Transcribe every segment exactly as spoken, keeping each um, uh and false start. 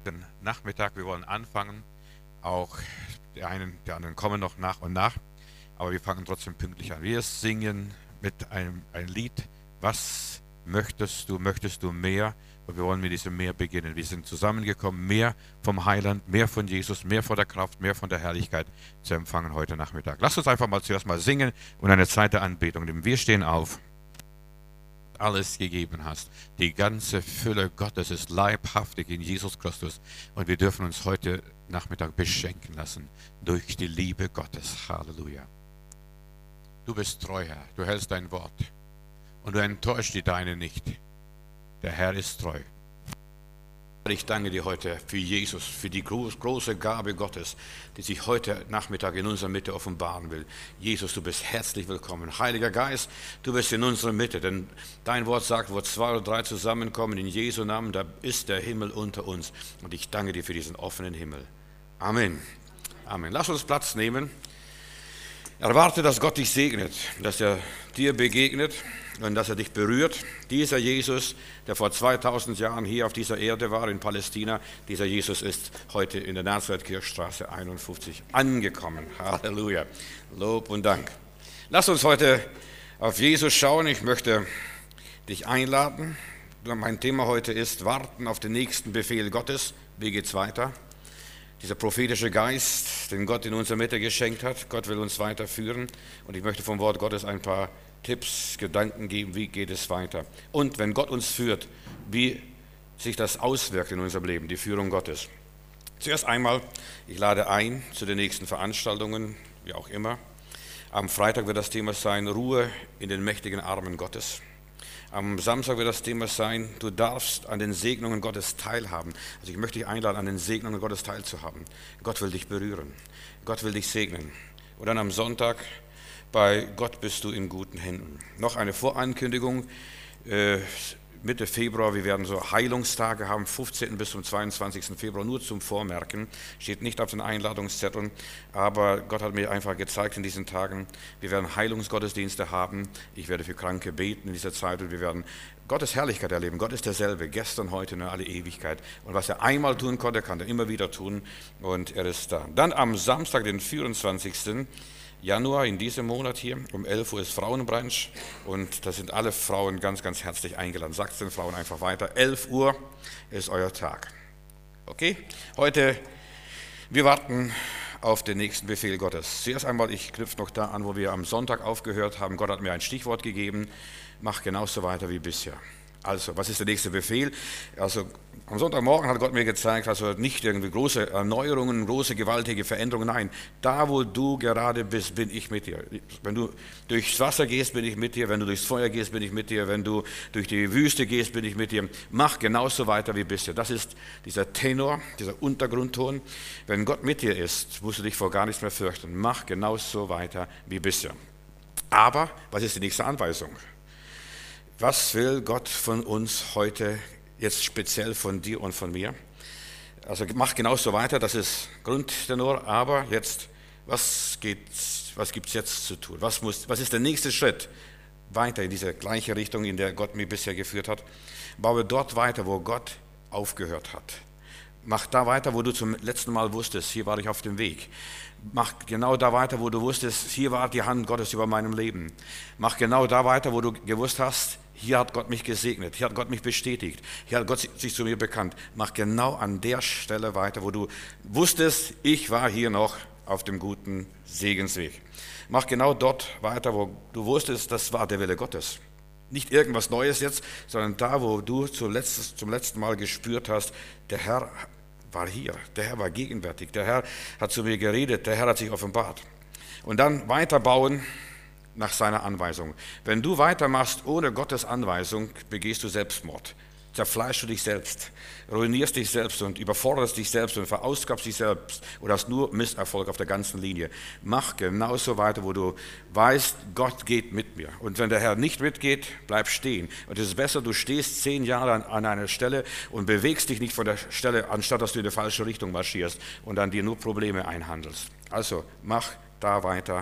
heute Nachmittag. Wir wollen anfangen. Auch die einen, die anderen kommen noch nach und nach. Aber wir fangen trotzdem pünktlich an. Wir singen mit einem ein Lied. Was möchtest du? Möchtest du mehr? Und wir wollen mit diesem Mehr beginnen. Wir sind zusammengekommen, mehr vom Heiland, mehr von Jesus, mehr von der Kraft, mehr von der Herrlichkeit zu empfangen heute Nachmittag. Lasst uns einfach mal zuerst mal singen und eine Zeit der Anbetung nehmen. Wir stehen auf. Alles gegeben hast. Die ganze Fülle Gottes ist leibhaftig in Jesus Christus. Und wir dürfen uns heute Nachmittag beschenken lassen durch die Liebe Gottes. Halleluja. Du bist treu, Herr. Du hältst dein Wort. Und du enttäuscht die Deine nicht. Der Herr ist treu. Ich danke dir heute für Jesus, für die große Gabe Gottes, die sich heute Nachmittag in unserer Mitte offenbaren will. Jesus, du bist herzlich willkommen. Heiliger Geist, du bist in unserer Mitte, denn dein Wort sagt, wo zwei oder drei zusammenkommen in Jesu Namen, da ist der Himmel unter uns. Und ich danke dir für diesen offenen Himmel. Amen. Amen. Lass uns Platz nehmen. Erwarte, dass Gott dich segnet, dass er dir begegnet und dass er dich berührt. Dieser Jesus, der vor zweitausend Jahren hier auf dieser Erde war, in Palästina, dieser Jesus ist heute in der Nazareth-Kirchstraße einundfünfzig angekommen. Halleluja. Lob und Dank. Lass uns heute auf Jesus schauen. Ich möchte dich einladen. Mein Thema heute ist Warten auf den nächsten Befehl Gottes. Wie geht's weiter? Dieser prophetische Geist, den Gott in unserer Mitte geschenkt hat. Gott will uns weiterführen. Und ich möchte vom Wort Gottes ein paar Tipps, Gedanken geben, wie geht es weiter. Und wenn Gott uns führt, wie sich das auswirkt in unserem Leben, die Führung Gottes. Zuerst einmal, ich lade ein zu den nächsten Veranstaltungen, wie auch immer. Am Freitag wird das Thema sein, Ruhe in den mächtigen Armen Gottes. Am Samstag wird das Thema sein, du darfst an den Segnungen Gottes teilhaben. Also ich möchte dich einladen, an den Segnungen Gottes teilzuhaben. Gott will dich berühren. Gott will dich segnen. Und dann am Sonntag, bei Gott bist du in guten Händen. Noch eine Vorankündigung. Äh, Mitte Februar, wir werden so Heilungstage haben, fünfzehnten bis zum zweiundzwanzigsten Februar, nur zum Vormerken, steht nicht auf den Einladungszetteln, aber Gott hat mir einfach gezeigt in diesen Tagen, wir werden Heilungsgottesdienste haben, ich werde für Kranke beten in dieser Zeit und wir werden Gottes Herrlichkeit erleben. Gott ist derselbe, gestern, heute und in alle Ewigkeit. Und was er einmal tun konnte, kann er immer wieder tun und er ist da. Dann am Samstag, den vierundzwanzigsten Januar, in diesem Monat hier, um elf Uhr ist Frauenbrunch und da sind alle Frauen ganz, ganz herzlich eingeladen. Sagt es den Frauen einfach weiter, elf Uhr ist euer Tag. Okay, heute, wir warten auf den nächsten Befehl Gottes. Zuerst einmal, ich knüpfe noch da an, wo wir am Sonntag aufgehört haben. Gott hat mir ein Stichwort gegeben, mach genauso weiter wie bisher. Also, was ist der nächste Befehl? Also, am Sonntagmorgen hat Gott mir gezeigt, also nicht irgendwie große Erneuerungen, große, gewaltige Veränderungen. Nein, da, wo du gerade bist, bin ich mit dir. Wenn du durchs Wasser gehst, bin ich mit dir. Wenn du durchs Feuer gehst, bin ich mit dir. Wenn du durch die Wüste gehst, bin ich mit dir. Mach genauso weiter wie bisher. Das ist dieser Tenor, dieser Untergrundton. Wenn Gott mit dir ist, musst du dich vor gar nichts mehr fürchten. Mach genauso weiter wie bisher. Aber, was ist die nächste Anweisung? Was will Gott von uns heute, jetzt speziell von dir und von mir? Also mach genauso weiter, das ist Grundtenor, aber jetzt, was geht's, was gibt es jetzt zu tun? Was, muss, was ist der nächste Schritt weiter in diese gleiche Richtung, in der Gott mich bisher geführt hat? Baue dort weiter, wo Gott aufgehört hat. Mach da weiter, wo du zum letzten Mal wusstest, hier war ich auf dem Weg. Mach genau da weiter, wo du wusstest, hier war die Hand Gottes über meinem Leben. Mach genau da weiter, wo du gewusst hast, hier hat Gott mich gesegnet, hier hat Gott mich bestätigt, hier hat Gott sich zu mir bekannt. Mach genau an der Stelle weiter, wo du wusstest, ich war hier noch auf dem guten Segensweg. Mach genau dort weiter, wo du wusstest, das war der Wille Gottes. Nicht irgendwas Neues jetzt, sondern da, wo du zuletzt, zum letzten Mal gespürt hast, der Herr war hier, der Herr war gegenwärtig, der Herr hat zu mir geredet, der Herr hat sich offenbart. Und dann weiterbauen nach seiner Anweisung. Wenn du weitermachst ohne Gottes Anweisung, begehst du Selbstmord. Zerfleischst du dich selbst, ruinierst dich selbst und überforderst dich selbst und verausgabst dich selbst oder hast nur Misserfolg auf der ganzen Linie. Mach genauso weiter, wo du weißt, Gott geht mit mir. Und wenn der Herr nicht mitgeht, bleib stehen. Und es ist besser, du stehst zehn Jahre an, an einer Stelle und bewegst dich nicht von der Stelle, anstatt dass du in die falsche Richtung marschierst und dann dir nur Probleme einhandelst. Also mach da weiter,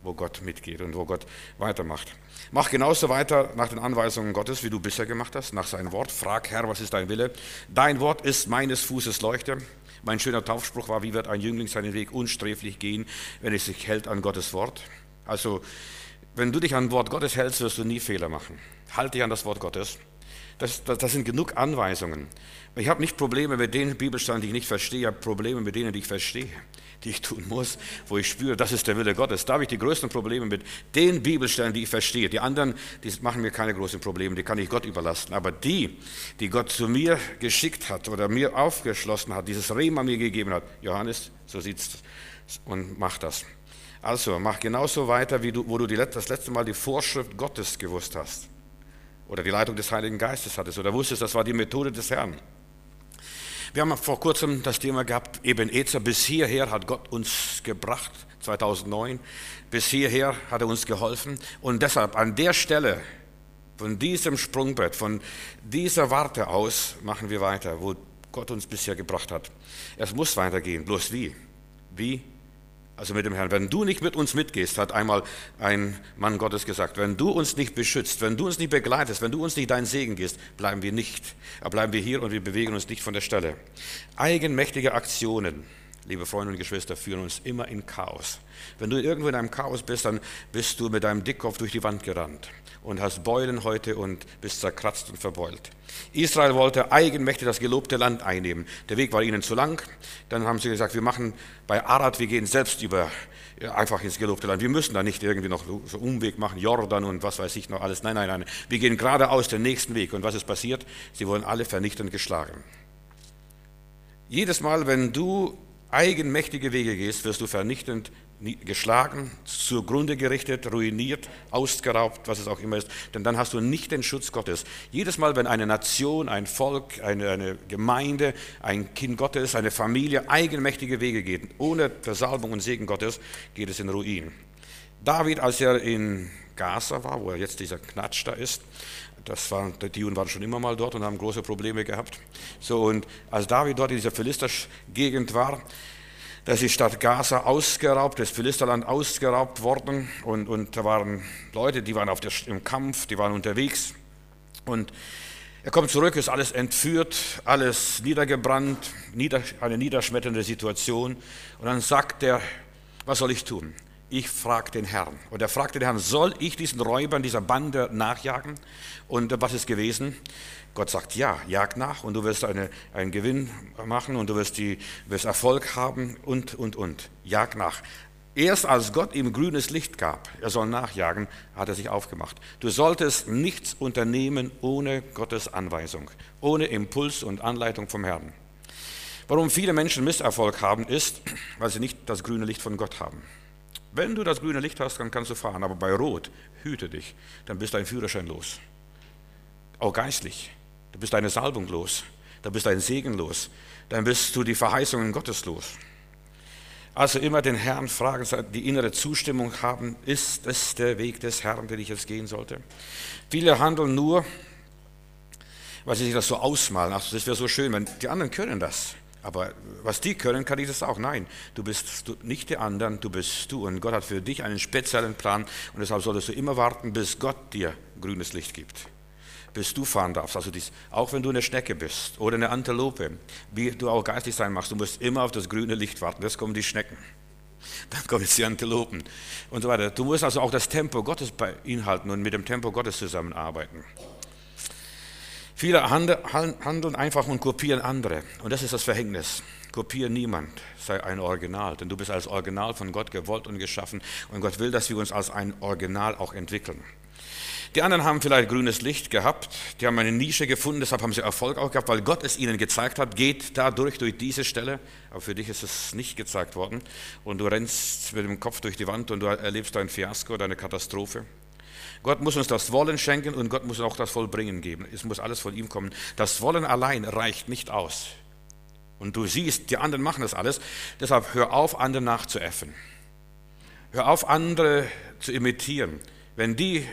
wo Gott mitgeht und wo Gott weitermacht. Mach genauso weiter nach den Anweisungen Gottes, wie du bisher gemacht hast, nach seinem Wort. Frag, Herr, was ist dein Wille? Dein Wort ist meines Fußes Leuchte. Mein schöner Taufspruch war, wie wird ein Jüngling seinen Weg unsträflich gehen, wenn er sich hält an Gottes Wort? Also, wenn du dich an das Wort Gottes hältst, wirst du nie Fehler machen. Halte dich an das Wort Gottes. Das, das, das sind genug Anweisungen. Ich habe nicht Probleme mit den Bibelstellen, die ich nicht verstehe, ich habe Probleme mit denen, die ich verstehe, die ich tun muss, wo ich spüre, das ist der Wille Gottes. Da habe ich die größten Probleme mit den Bibelstellen, die ich verstehe. Die anderen, die machen mir keine großen Probleme, die kann ich Gott überlassen. Aber die, die Gott zu mir geschickt hat oder mir aufgeschlossen hat, dieses Rema mir gegeben hat, Johannes, so sieht's und mach das. Also mach genauso weiter, wie du, wo du die, das letzte Mal die Vorschrift Gottes gewusst hast oder die Leitung des Heiligen Geistes hattest oder wusstest, das war die Methode des Herrn. Wir haben vor kurzem das Thema gehabt, Ebenezer, bis hierher hat Gott uns gebracht, zweitausendneun, bis hierher hat er uns geholfen und deshalb an der Stelle, von diesem Sprungbrett, von dieser Warte aus machen wir weiter, wo Gott uns bisher gebracht hat. Es muss weitergehen, bloß wie? Wie? Also mit dem Herrn. Wenn du nicht mit uns mitgehst, hat einmal ein Mann Gottes gesagt, wenn du uns nicht beschützt, wenn du uns nicht begleitest, wenn du uns nicht deinen Segen gibst, bleiben wir nicht. Bleiben wir hier und wir bewegen uns nicht von der Stelle. Eigenmächtige Aktionen, liebe Freunde und Geschwister, führen uns immer in Chaos. Wenn du irgendwo in einem Chaos bist, dann bist du mit deinem Dickkopf durch die Wand gerannt und hast Beulen heute und bist zerkratzt und verbeult. Israel wollte eigenmächtig das gelobte Land einnehmen. Der Weg war ihnen zu lang. Dann haben sie gesagt, wir machen bei Arad, wir gehen selbst über, ja, einfach ins gelobte Land. Wir müssen da nicht irgendwie noch so Umweg machen, Jordan und was weiß ich noch alles. Nein, nein, nein. Wir gehen geradeaus den nächsten Weg. Und was ist passiert? Sie wurden alle vernichtend geschlagen. Jedes Mal, wenn du eigenmächtige Wege gehst, wirst du vernichtend geschlagen, zugrunde gerichtet, ruiniert, ausgeraubt, was es auch immer ist, denn dann hast du nicht den Schutz Gottes. Jedes Mal, wenn eine Nation, ein Volk, eine, eine Gemeinde, ein Kind Gottes, eine Familie eigenmächtige Wege geht, ohne Versalbung und Segen Gottes, geht es in Ruin. David, als er in Gaza war, wo er jetzt dieser Knatsch da ist, das war, die Juden waren schon immer mal dort und haben große Probleme gehabt. So, und als David dort in dieser Philister-Gegend war, da ist die Stadt Gaza ausgeraubt, das Philisterland ausgeraubt worden und, und da waren Leute, die waren auf der, im Kampf, die waren unterwegs und er kommt zurück, ist alles entführt, alles niedergebrannt, nieder, eine niederschmetternde Situation und dann sagt er, was soll ich tun? Ich frage den Herrn. Und er fragte den Herrn, soll ich diesen Räubern, dieser Bande nachjagen? Und was ist gewesen? Gott sagt, ja, jag nach und du wirst eine, einen Gewinn machen und du wirst, die, wirst Erfolg haben und, und, und. Jag nach. Erst als Gott ihm grünes Licht gab, er soll nachjagen, hat er sich aufgemacht. Du solltest nichts unternehmen ohne Gottes Anweisung, ohne Impuls und Anleitung vom Herrn. Warum viele Menschen Misserfolg haben, ist, weil sie nicht das grüne Licht von Gott haben. Wenn du das grüne Licht hast, dann kannst du fahren, aber bei Rot, hüte dich, dann bist dein Führerschein los. Auch geistlich, dann bist deine Salbung los, dann bist dein Segen los, dann bist du die Verheißungen Gottes los. Also immer den Herrn fragen, die innere Zustimmung haben, ist es der Weg des Herrn, den ich jetzt gehen sollte? Viele handeln nur, weil sie sich das so ausmalen, ach, das wäre so schön, wenn die anderen können das. Aber was die können, kann ich das auch. Nein, du bist nicht die anderen, du bist du. Und Gott hat für dich einen speziellen Plan. Und deshalb solltest du immer warten, bis Gott dir grünes Licht gibt. Bis du fahren darfst. Also dies, auch wenn du eine Schnecke bist oder eine Antilope, wie du auch geistig sein machst, du musst immer auf das grüne Licht warten. Jetzt kommen die Schnecken. Dann kommen jetzt die Antilopen und so weiter. Du musst also auch das Tempo Gottes beinhalten und mit dem Tempo Gottes zusammenarbeiten. Viele handeln einfach und kopieren andere. Und das ist das Verhängnis. Kopiere niemand, sei ein Original. Denn du bist als Original von Gott gewollt und geschaffen. Und Gott will, dass wir uns als ein Original auch entwickeln. Die anderen haben vielleicht grünes Licht gehabt. Die haben eine Nische gefunden, deshalb haben sie Erfolg auch gehabt, weil Gott es ihnen gezeigt hat. Geht da durch, durch diese Stelle. Aber für dich ist es nicht gezeigt worden. Und du rennst mit dem Kopf durch die Wand und du erlebst ein Fiasko oder eine Katastrophe. Gott muss uns das Wollen schenken und Gott muss auch das Vollbringen geben. Es muss alles von ihm kommen. Das Wollen allein reicht nicht aus. Und du siehst, die anderen machen das alles. Deshalb hör auf, anderen nachzuäffen. Hör auf, andere zu imitieren. Wenn die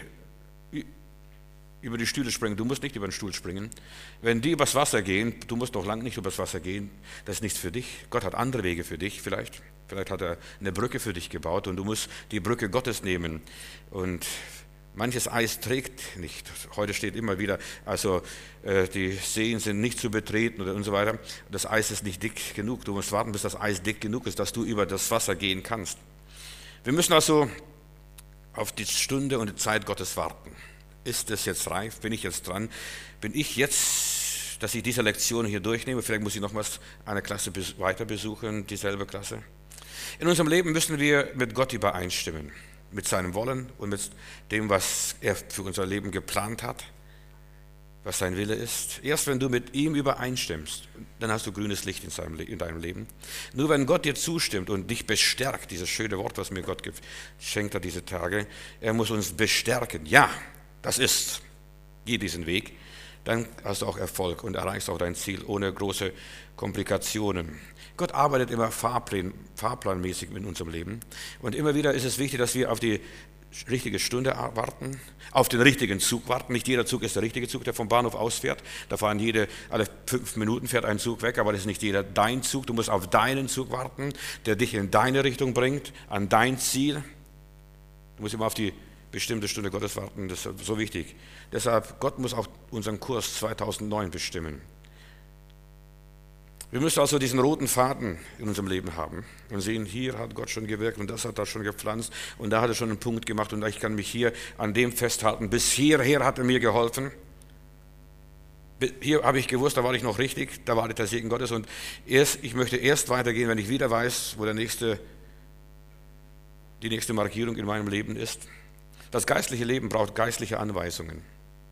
über die Stühle springen, du musst nicht über den Stuhl springen. Wenn die übers Wasser gehen, du musst noch lange nicht übers Wasser gehen. Das ist nichts für dich. Gott hat andere Wege für dich vielleicht. Vielleicht hat er eine Brücke für dich gebaut und du musst die Brücke Gottes nehmen. Und manches Eis trägt nicht. Heute steht immer wieder, also äh, die Seen sind nicht zu betreten und so weiter. Das Eis ist nicht dick genug. Du musst warten, bis das Eis dick genug ist, dass du über das Wasser gehen kannst. Wir müssen also auf die Stunde und die Zeit Gottes warten. Ist es jetzt reif? Bin ich jetzt dran? Bin ich jetzt, dass ich diese Lektion hier durchnehme? Vielleicht muss ich nochmals eine Klasse weiter besuchen, dieselbe Klasse. In unserem Leben müssen wir mit Gott übereinstimmen, mit seinem Wollen und mit dem, was er für unser Leben geplant hat, was sein Wille ist. Erst wenn du mit ihm übereinstimmst, dann hast du grünes Licht in, seinem, in deinem Leben. Nur wenn Gott dir zustimmt und dich bestärkt, dieses schöne Wort, was mir Gott geschenkt hat diese Tage, er muss uns bestärken. Ja, das ist, geh diesen Weg, dann hast du auch Erfolg und erreichst auch dein Ziel ohne große Komplikationen. Gott arbeitet immer fahrplan, fahrplanmäßig in unserem Leben und immer wieder ist es wichtig, dass wir auf die richtige Stunde warten, auf den richtigen Zug warten. Nicht jeder Zug ist der richtige Zug, der vom Bahnhof ausfährt. Da fahren jede, alle fünf Minuten fährt ein Zug weg, aber das ist nicht jeder dein Zug. Du musst auf deinen Zug warten, der dich in deine Richtung bringt, an dein Ziel. Du musst immer auf die bestimmte Stunde Gottes warten, das ist so wichtig. Deshalb, Gott muss auch unseren Kurs zweitausendneun bestimmen. Wir müssen also diesen roten Faden in unserem Leben haben und sehen, hier hat Gott schon gewirkt und das hat er schon gepflanzt und da hat er schon einen Punkt gemacht und ich kann mich hier an dem festhalten. Bis hierher hat er mir geholfen. Hier habe ich gewusst, da war ich noch richtig, da war der Segen Gottes und erst, ich möchte erst weitergehen, wenn ich wieder weiß, wo der nächste, die nächste Markierung in meinem Leben ist. Das geistliche Leben braucht geistliche Anweisungen.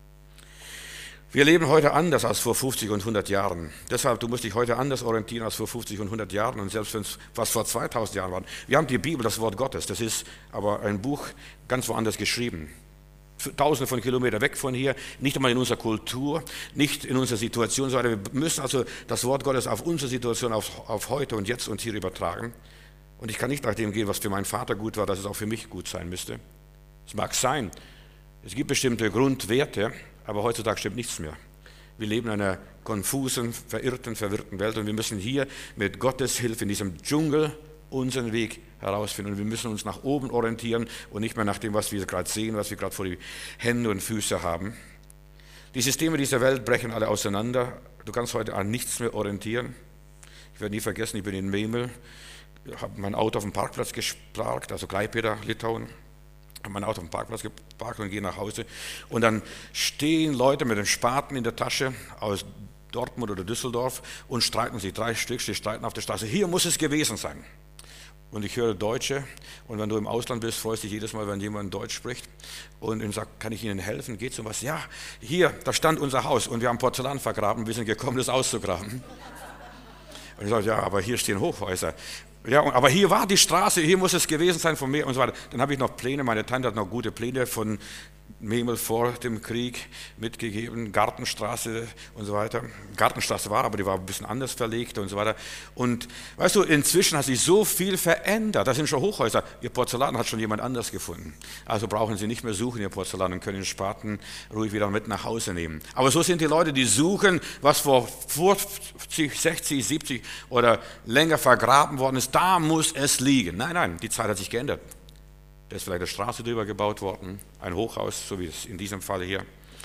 Wir leben heute anders als vor fünfzig und hundert Jahren. Deshalb, du musst dich heute anders orientieren als vor fünfzig und hundert Jahren und selbst wenn es was vor zweitausend Jahren war. Wir haben die Bibel, das Wort Gottes, das ist aber ein Buch ganz woanders geschrieben. Tausende von Kilometern weg von hier, nicht einmal in unserer Kultur, nicht in unserer Situation. Wir müssen also das Wort Gottes auf unsere Situation, auf, auf heute und jetzt und hier übertragen. Und ich kann nicht nach dem gehen, was für meinen Vater gut war, dass es auch für mich gut sein müsste. Es mag sein, es gibt bestimmte Grundwerte, aber heutzutage stimmt nichts mehr. Wir leben in einer konfusen, verirrten, verwirrten Welt und wir müssen hier mit Gottes Hilfe in diesem Dschungel unseren Weg herausfinden. Und wir müssen uns nach oben orientieren und nicht mehr nach dem, was wir gerade sehen, was wir gerade vor die Hände und Füße haben. Die Systeme dieser Welt brechen alle auseinander. Du kannst heute an nichts mehr orientieren. Ich werde nie vergessen, ich bin in Memel, habe mein Auto auf dem Parkplatz geparkt, also Klaipėda, Litauen. Habe mein Auto auf dem Parkplatz geparkt und gehe nach Hause. Und dann stehen Leute mit dem Spaten in der Tasche aus Dortmund oder Düsseldorf und streiten sich, drei Stück, sie streiten auf der Straße. Hier muss es gewesen sein. Und ich höre Deutsche und wenn du im Ausland bist, freust du dich jedes Mal, wenn jemand Deutsch spricht und ihm sagt, kann ich Ihnen helfen? Geht es um was? Ja, hier, da stand unser Haus und wir haben Porzellan vergraben, wir sind gekommen, das auszugraben. Und ich sage, ja, aber hier stehen Hochhäuser. Ja, aber hier war die Straße, hier muss es gewesen sein von mir und so weiter. Dann habe ich noch Pläne, meine Tante hat noch gute Pläne von Memel vor dem Krieg mitgegeben, Gartenstraße und so weiter. Gartenstraße war, aber die war ein bisschen anders verlegt und so weiter. Und weißt du, inzwischen hat sich so viel verändert. Das sind schon Hochhäuser. Ihr Porzellan hat schon jemand anders gefunden. Also brauchen Sie nicht mehr suchen, Ihr Porzellan, und können den Spaten ruhig wieder mit nach Hause nehmen. Aber so sind die Leute, die suchen, was vor fünfzig, sechzig, siebzig oder länger vergraben worden ist. Da muss es liegen. Nein, nein, die Zeit hat sich geändert. Da ist vielleicht eine Straße drüber gebaut worden, ein Hochhaus, so wie es in diesem Fall hier.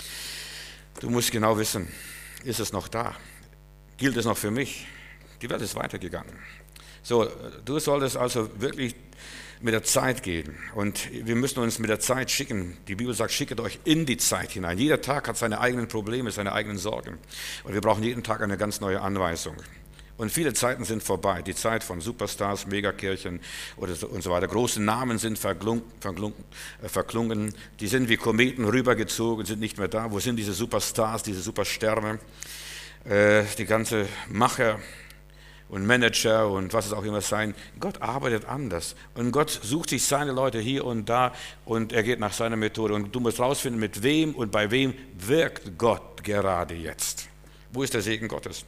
Du musst genau wissen, ist es noch da? Gilt es noch für mich? Die Welt ist weitergegangen. So, du solltest also wirklich mit der Zeit gehen. Und wir müssen uns mit der Zeit schicken. Die Bibel sagt, schicket euch in die Zeit hinein. Jeder Tag hat seine eigenen Probleme, seine eigenen Sorgen. Und wir brauchen jeden Tag eine ganz neue Anweisung. Und viele Zeiten sind vorbei. Die Zeit von Superstars, Megakirchen oder so und so weiter. Große Namen sind verklungen, verklungen, äh, verklungen. Die sind wie Kometen rübergezogen, sind nicht mehr da. Wo sind diese Superstars, diese Supersterne? Äh, die ganze Macher und Manager und was es auch immer sein. Gott arbeitet anders. Und Gott sucht sich seine Leute hier und da und er geht nach seiner Methode. Und du musst rausfinden, mit wem und bei wem wirkt Gott gerade jetzt. Wo ist der Segen Gottes?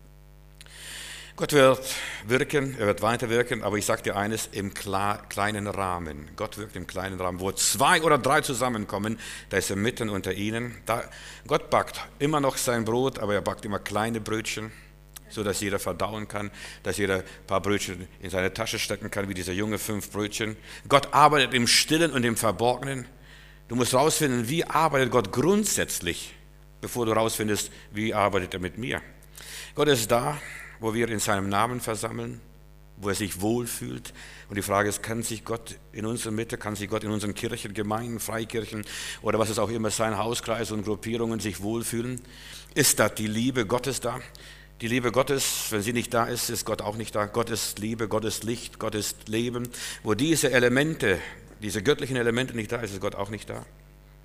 Gott wird wirken, er wird weiter wirken, aber ich sage dir eines, im kleinen Rahmen. Gott wirkt im kleinen Rahmen. Wo zwei oder drei zusammenkommen, da ist er mitten unter ihnen. Da, Gott backt immer noch sein Brot, aber er backt immer kleine Brötchen. so dass jeder verdauen kann, dass jeder ein paar Brötchen in seine Tasche stecken kann, wie dieser Junge fünf Brötchen. Gott arbeitet im Stillen und im Verborgenen. Du musst herausfinden, wie arbeitet Gott grundsätzlich, bevor du herausfindest, wie arbeitet er mit mir. Gott ist da, wo wir in seinem Namen versammeln, wo er sich wohlfühlt. Und die Frage ist, kann sich Gott in unserer Mitte, kann sich Gott in unseren Kirchen, Gemeinden, Freikirchen oder was es auch immer sein, Hauskreis und Gruppierungen sich wohlfühlen? Ist da die Liebe Gottes da? Die Liebe Gottes, wenn sie nicht da ist, ist Gott auch nicht da. Gott ist Liebe, Gott ist Licht, Gott ist Leben. Wo diese Elemente, diese göttlichen Elemente nicht da ist, ist Gott auch nicht da.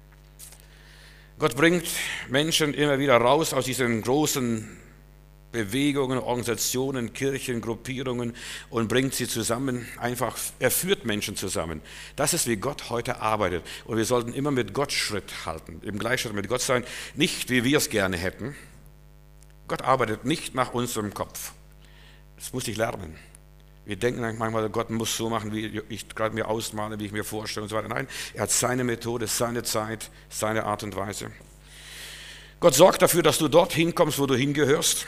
Gott bringt Menschen immer wieder raus aus diesen großen Bewegungen, Organisationen, Kirchen, Gruppierungen und bringt sie zusammen. Einfach, er führt Menschen zusammen. Das ist, wie Gott heute arbeitet. Und wir sollten immer mit Gott Schritt halten, im Gleichschritt mit Gott sein, nicht wie wir es gerne hätten. Gott arbeitet nicht nach unserem Kopf. Das muss ich lernen. Wir denken manchmal, Gott muss so machen, wie ich gerade mir ausmale, wie ich mir vorstelle und so weiter. Nein, er hat seine Methode, seine Zeit, seine Art und Weise. Gott sorgt dafür, dass du dorthin kommst, wo du hingehörst.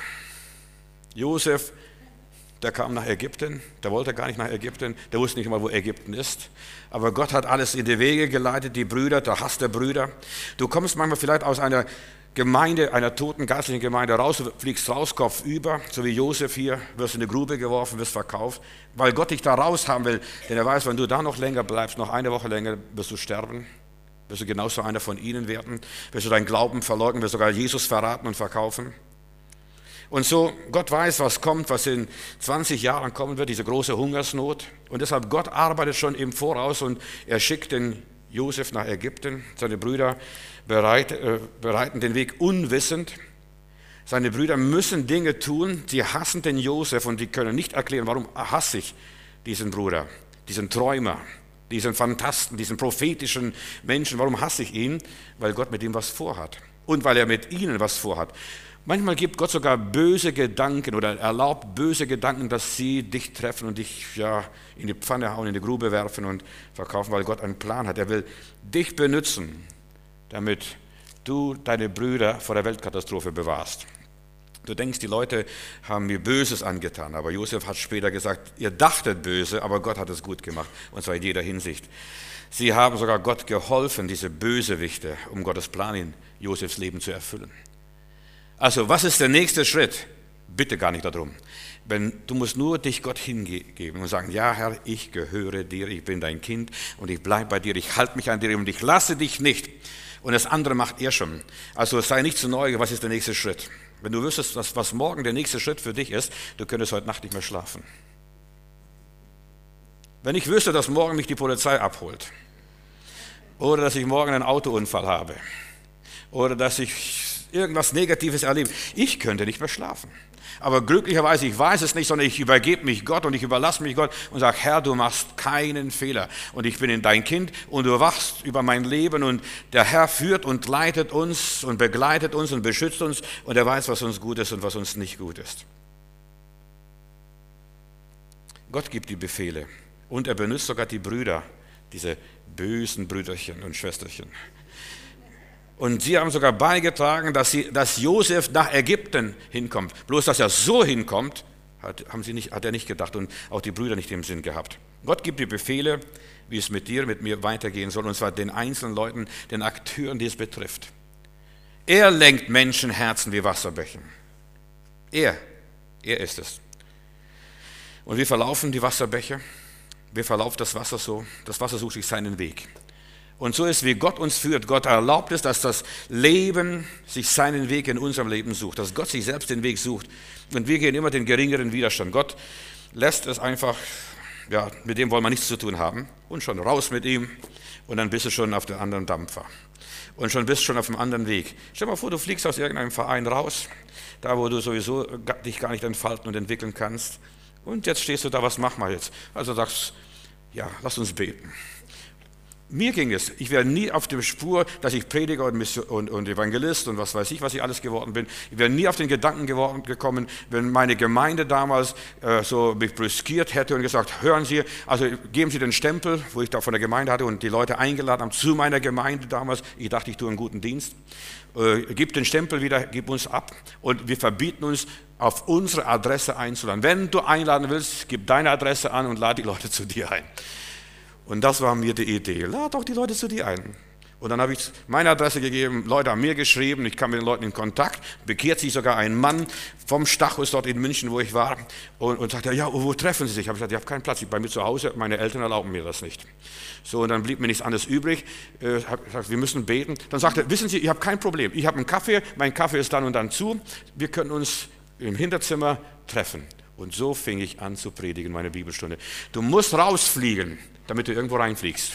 Josef, der kam nach Ägypten, der wollte gar nicht nach Ägypten, der wusste nicht mal, wo Ägypten ist. Aber Gott hat alles in die Wege geleitet, die Brüder, der Hass der Brüder. Du kommst manchmal vielleicht aus einer Gemeinde, einer toten geistlichen Gemeinde raus, du fliegst raus, Kopf über, so wie Josef hier, wirst in eine Grube geworfen, wirst verkauft, weil Gott dich da raus haben will, denn er weiß, wenn du da noch länger bleibst, noch eine Woche länger, wirst du sterben, wirst du genauso einer von ihnen werden, wirst du deinen Glauben verleugnen, wirst sogar Jesus verraten und verkaufen. Und so, Gott weiß, was kommt, was in zwanzig Jahren kommen wird, diese große Hungersnot. Und deshalb, Gott arbeitet schon im Voraus und er schickt den Josef nach Ägypten. Seine Brüder bereit, äh, bereiten den Weg unwissend. Seine Brüder müssen Dinge tun, sie hassen den Josef und die können nicht erklären, warum hasse ich diesen Bruder, diesen Träumer, diesen Phantasten, diesen prophetischen Menschen. Warum hasse ich ihn? Weil Gott mit ihm was vorhat und weil er mit ihnen was vorhat. Manchmal gibt Gott sogar böse Gedanken oder erlaubt böse Gedanken, dass sie dich treffen und dich ja, in die Pfanne hauen, in die Grube werfen und verkaufen, weil Gott einen Plan hat. Er will dich benutzen, damit du deine Brüder vor der Weltkatastrophe bewahrst. Du denkst, die Leute haben mir Böses angetan, aber Josef hat später gesagt, ihr dachtet böse, aber Gott hat es gut gemacht, und zwar in jeder Hinsicht. Sie haben sogar Gott geholfen, diese Bösewichte, um Gottes Plan in Josefs Leben zu erfüllen. Also, was ist der nächste Schritt? Bitte gar nicht darum. Wenn, du musst nur dich Gott hingeben und sagen, ja Herr, ich gehöre dir, ich bin dein Kind und ich bleibe bei dir, ich halte mich an dir und ich lasse dich nicht. Und das andere macht er schon. Also sei nicht zu neugierig, was ist der nächste Schritt? Wenn du wüsstest, was, was morgen der nächste Schritt für dich ist, du könntest heute Nacht nicht mehr schlafen. Wenn ich wüsste, dass morgen mich die Polizei abholt oder dass ich morgen einen Autounfall habe oder dass ich irgendwas Negatives erlebe, ich könnte nicht mehr schlafen. Aber glücklicherweise, ich weiß es nicht, sondern ich übergebe mich Gott und ich überlasse mich Gott und sage, Herr, du machst keinen Fehler und ich bin in dein Kind und du wachst über mein Leben und der Herr führt und leitet uns und begleitet uns und beschützt uns und er weiß, was uns gut ist und was uns nicht gut ist. Gott gibt die Befehle und er benutzt sogar die Brüder, diese bösen Brüderchen und Schwesterchen. Und sie haben sogar beigetragen, dass, sie, dass Josef nach Ägypten hinkommt. Bloß, dass er so hinkommt, hat, haben sie nicht, hat er nicht gedacht und auch die Brüder nicht im Sinn gehabt. Gott gibt die Befehle, wie es mit dir, mit mir weitergehen soll, und zwar den einzelnen Leuten, den Akteuren, die es betrifft. Er lenkt Menschenherzen wie Wasserbächen. Er, er ist es. Und wie verlaufen die Wasserbäche? Wie verläuft das Wasser so? Das Wasser sucht sich seinen Weg. Und so ist, wie Gott uns führt. Gott erlaubt es, dass das Leben sich seinen Weg in unserem Leben sucht, dass Gott sich selbst den Weg sucht. Und wir gehen immer den geringeren Widerstand. Gott lässt es einfach, ja, mit dem wollen wir nichts zu tun haben. Und schon raus mit ihm. Und dann bist du schon auf dem anderen Dampfer. Und schon bist du schon auf dem anderen Weg. Stell dir mal vor, du fliegst aus irgendeinem Verein raus, da wo du sowieso dich gar nicht entfalten und entwickeln kannst. Und jetzt stehst du da, was machen wir jetzt? Also sagst, ja, lass uns beten. Mir ging es, ich wäre nie auf der Spur, dass ich Prediger und, und, und Evangelist und was weiß ich, was ich alles geworden bin. Ich wäre nie auf den Gedanken geworden, gekommen, wenn meine Gemeinde damals äh, so mich brüskiert hätte und gesagt, hören Sie, also geben Sie den Stempel, wo ich da von der Gemeinde hatte und die Leute eingeladen haben zu meiner Gemeinde damals. Ich dachte, ich tue einen guten Dienst. Äh, gib den Stempel wieder, gib uns ab und wir verbieten uns, auf unsere Adresse einzuladen. Wenn du einladen willst, gib deine Adresse an und lade die Leute zu dir ein. Und das war mir die Idee. Lad doch die Leute zu dir ein. Und dann habe ich meine Adresse gegeben, Leute haben mir geschrieben, ich kam mit den Leuten in Kontakt, bekehrt sich sogar ein Mann vom Stachus dort in München, wo ich war, und, und sagte, ja, wo treffen Sie sich? Ich habe gesagt, ich habe keinen Platz, ich bin bei mir zu Hause, meine Eltern erlauben mir das nicht. So, und dann blieb mir nichts anderes übrig, äh, habe gesagt, wir müssen beten. Dann sagte er, wissen Sie, ich habe kein Problem, ich habe einen Kaffee, mein Kaffee ist dann und dann zu, wir können uns im Hinterzimmer treffen. Und so fing ich an zu predigen, meine Bibelstunde. Du musst rausfliegen, damit du irgendwo reinfliegst.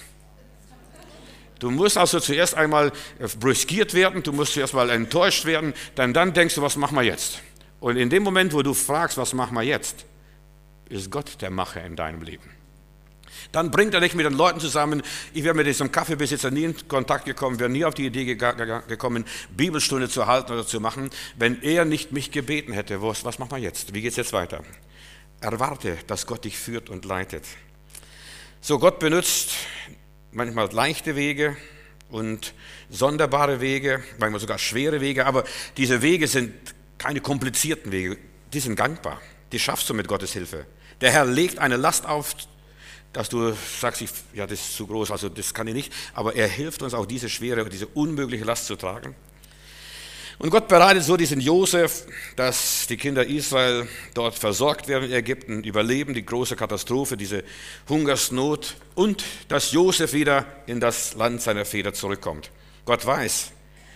Du musst also zuerst einmal brüskiert werden, du musst zuerst mal enttäuscht werden, dann, dann denkst du, was machen wir jetzt? Und in dem Moment, wo du fragst, was machen wir jetzt, ist Gott der Macher in deinem Leben. Dann bringt er dich mit den Leuten zusammen. Ich wäre mit diesem Kaffeebesitzer nie in Kontakt gekommen, wäre nie auf die Idee gekommen, Bibelstunde zu halten oder zu machen, wenn er nicht mich gebeten hätte. Was, was machen wir jetzt? Wie geht es jetzt weiter? Erwarte, dass Gott dich führt und leitet. So, Gott benutzt manchmal leichte Wege und sonderbare Wege, manchmal sogar schwere Wege, aber diese Wege sind keine komplizierten Wege, die sind gangbar, die schaffst du mit Gottes Hilfe. Der Herr legt eine Last auf, dass du sagst, ich, ja, das ist zu groß, also das kann ich nicht, aber er hilft uns auch diese schwere, diese unmögliche Last zu tragen. Und Gott bereitet so diesen Josef, dass die Kinder Israel dort versorgt werden in Ägypten, überleben die große Katastrophe, diese Hungersnot und dass Josef wieder in das Land seiner Väter zurückkommt. Gott weiß,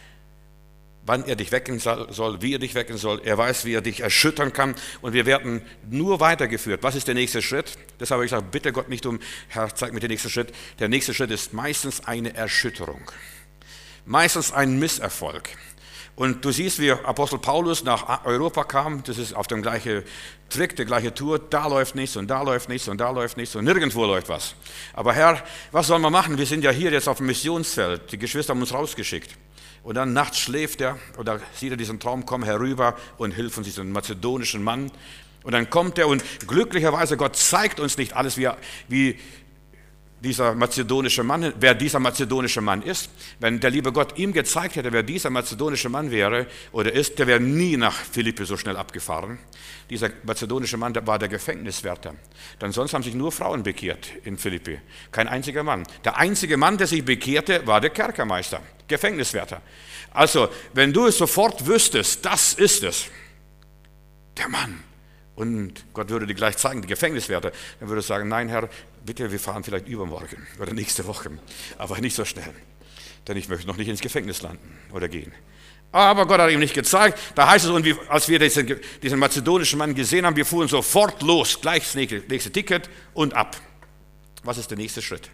wann er dich wecken soll, wie er dich wecken soll. Er weiß, wie er dich erschüttern kann und wir werden nur weitergeführt. Was ist der nächste Schritt? Das habe ich gesagt, bitte Gott nicht um, Herr, zeig mir den nächsten Schritt. Der nächste Schritt ist meistens eine Erschütterung, meistens ein Misserfolg. Und du siehst, wie Apostel Paulus nach Europa kam, das ist auf dem gleichen Trick, der gleiche Tour, da läuft nichts und da läuft nichts und da läuft nichts und nirgendwo läuft was. Aber Herr, was sollen wir machen? Wir sind ja hier jetzt auf dem Missionsfeld, die Geschwister haben uns rausgeschickt. Und dann nachts schläft er oder sieht er diesen Traum, komm herüber und hilf uns diesem mazedonischen Mann. Und dann kommt er und glücklicherweise, Gott zeigt uns nicht alles, wie, wie dieser mazedonische Mann, wer dieser mazedonische Mann ist. Wenn der liebe Gott ihm gezeigt hätte, wer dieser mazedonische Mann wäre oder ist, der wäre nie nach Philippi so schnell abgefahren. Dieser mazedonische Mann, der war der Gefängniswärter. Denn sonst haben sich nur Frauen bekehrt in Philippi. Kein einziger Mann. Der einzige Mann, der sich bekehrte, war der Kerkermeister, Gefängniswärter. Also, wenn du es sofort wüsstest, das ist es, der Mann. Und Gott würde dir gleich zeigen, die Gefängniswärter, dann würde er sagen, nein Herr, bitte, wir fahren vielleicht übermorgen oder nächste Woche, aber nicht so schnell, denn ich möchte noch nicht ins Gefängnis landen oder gehen. Aber Gott hat ihm nicht gezeigt, da heißt es, und wie, als wir diesen, diesen mazedonischen Mann gesehen haben, wir fuhren sofort los, gleich das nächste, nächste Ticket und ab. Was ist der nächste Schritt?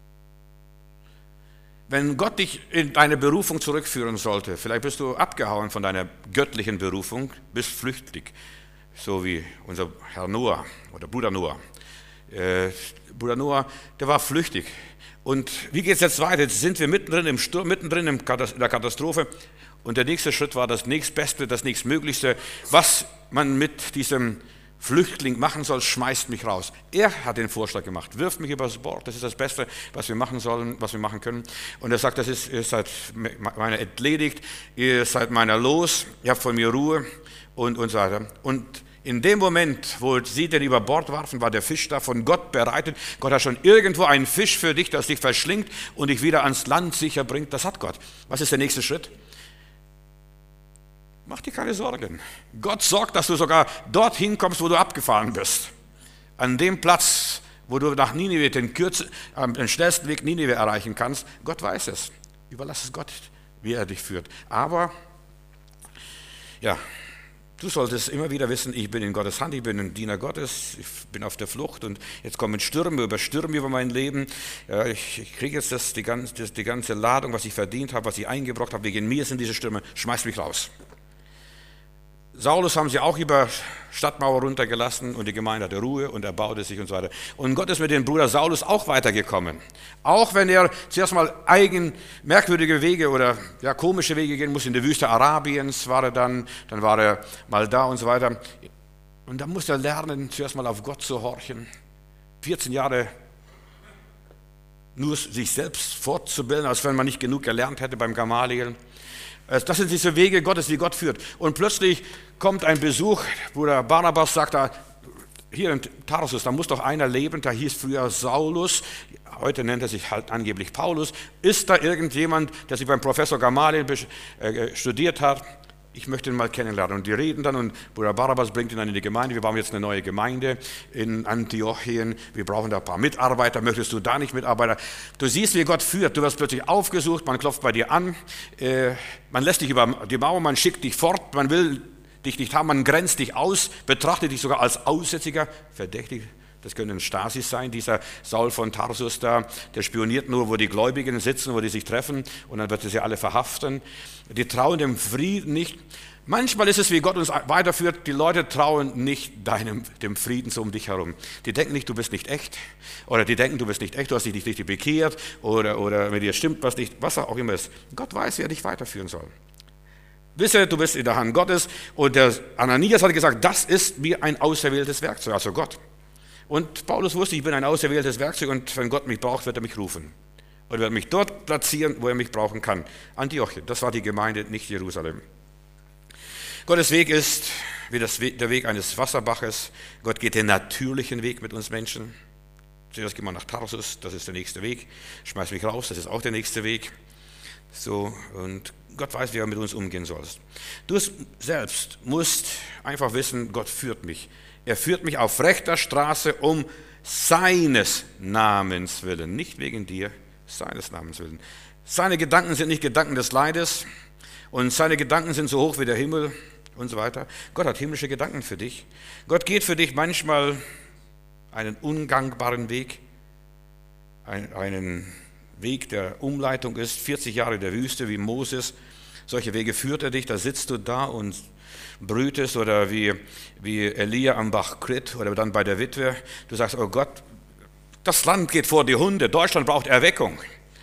Wenn Gott dich in deine Berufung zurückführen sollte, vielleicht bist du abgehauen von deiner göttlichen Berufung, bist flüchtig, so wie unser Herr Noah oder Bruder Noah. Äh, Bruder Noah, der war flüchtig. Und wie geht es jetzt weiter? Jetzt sind wir mittendrin im Sturm, mittendrin in der Katastrophe. Und der nächste Schritt war das nächstbeste, das nächstmöglichste. Was man mit diesem Flüchtling machen soll, schmeißt mich raus. Er hat den Vorschlag gemacht, wirft mich übers Bord. Das ist das Beste, was wir machen sollen, was wir machen können. Und er sagt, das ist, ihr seid meiner entledigt, ihr seid meiner los, ihr habt von mir Ruhe und, und so weiter. Und in dem Moment, wo sie den über Bord warfen, war der Fisch da, von Gott bereitet. Gott hat schon irgendwo einen Fisch für dich, das dich verschlingt und dich wieder ans Land sicher bringt. Das hat Gott. Was ist der nächste Schritt? Mach dir keine Sorgen. Gott sorgt, dass du sogar dorthin kommst, wo du abgefahren bist. An dem Platz, wo du nach Ninive den, kürz, äh, den schnellsten Weg Ninive erreichen kannst. Gott weiß es. Überlass es Gott, wie er dich führt. Aber, ja, du solltest immer wieder wissen, ich bin in Gottes Hand, ich bin ein Diener Gottes, ich bin auf der Flucht und jetzt kommen Stürme über Stürme über mein Leben. Ja, ich, ich kriege jetzt das, die, ganze, das, die ganze Ladung, was ich verdient habe, was ich eingebrockt habe, wegen mir sind diese Stürme, schmeiß mich raus. Saulus haben sie auch über Stadtmauer runtergelassen und die Gemeinde hatte Ruhe und er baute sich und so weiter. Und Gott ist mit dem Bruder Saulus auch weitergekommen. Auch wenn er zuerst mal eigen merkwürdige Wege oder ja, komische Wege gehen muss. In der Wüste Arabiens war er dann, dann war er mal da und so weiter. Und da musste er lernen, zuerst mal auf Gott zu horchen. vierzehn Jahre nur sich selbst fortzubilden, als wenn man nicht genug gelernt hätte beim Gamaliel. Das sind diese Wege Gottes, wie Gott führt. Und plötzlich kommt ein Besuch, wo der Barnabas sagt, da, hier in Tarsus, da muss doch einer leben, da hieß früher Saulus, heute nennt er sich halt angeblich Paulus. Ist da irgendjemand, der sich beim Professor Gamaliel äh, studiert hat? Ich möchte ihn mal kennenlernen. Und die reden dann und Bruder Barnabas bringt ihn dann in die Gemeinde. Wir bauen jetzt eine neue Gemeinde in Antiochien. Wir brauchen da ein paar Mitarbeiter. Möchtest du da nicht Mitarbeiter? Du siehst, wie Gott führt. Du wirst plötzlich aufgesucht, man klopft bei dir an. Äh, man lässt dich über die Mauer, man schickt dich fort. Man will dich nicht haben, man grenzt dich aus, betrachtet dich sogar als Aussätziger, verdächtig. Das könnte ein Stasis sein, dieser Saul von Tarsus da, der spioniert nur, wo die Gläubigen sitzen, wo die sich treffen und dann wird er sie alle verhaften. Die trauen dem Frieden nicht. Manchmal ist es, wie Gott uns weiterführt, die Leute trauen nicht deinem, dem Frieden so um dich herum. Die denken nicht, du bist nicht echt oder die denken, du bist nicht echt, du hast dich nicht richtig bekehrt oder, oder mit dir stimmt was nicht, was auch immer ist. Gott weiß, wer dich weiterführen soll. Wisse, du bist in der Hand Gottes und der Ananias hat gesagt, das ist wie ein auserwähltes Werkzeug, also Gott. Und Paulus wusste, ich bin ein auserwähltes Werkzeug und wenn Gott mich braucht, wird er mich rufen. Und wird mich dort platzieren, wo er mich brauchen kann. Antiochien, das war die Gemeinde, nicht Jerusalem. Gottes Weg ist wie das Weg, der Weg eines Wasserbaches. Gott geht den natürlichen Weg mit uns Menschen. Zuerst geht man nach Tarsus, das ist der nächste Weg. Schmeiß mich raus, das ist auch der nächste Weg. So, und Gott weiß, wie er mit uns umgehen soll. Du selbst musst einfach wissen, Gott führt mich. Er führt mich auf rechter Straße um seines Namens willen, nicht wegen dir, seines Namens willen. Seine Gedanken sind nicht Gedanken des Leides und seine Gedanken sind so hoch wie der Himmel und so weiter. Gott hat himmlische Gedanken für dich. Gott geht für dich manchmal einen ungangbaren Weg, einen Weg der Umleitung ist, vierzig Jahre in der Wüste wie Moses. Solche Wege führt er dich, da sitzt du da und brütest oder wie, wie Elia am Bach Krit oder dann bei der Witwe. Du sagst, oh Gott, das Land geht vor die Hunde, Deutschland braucht Erweckung.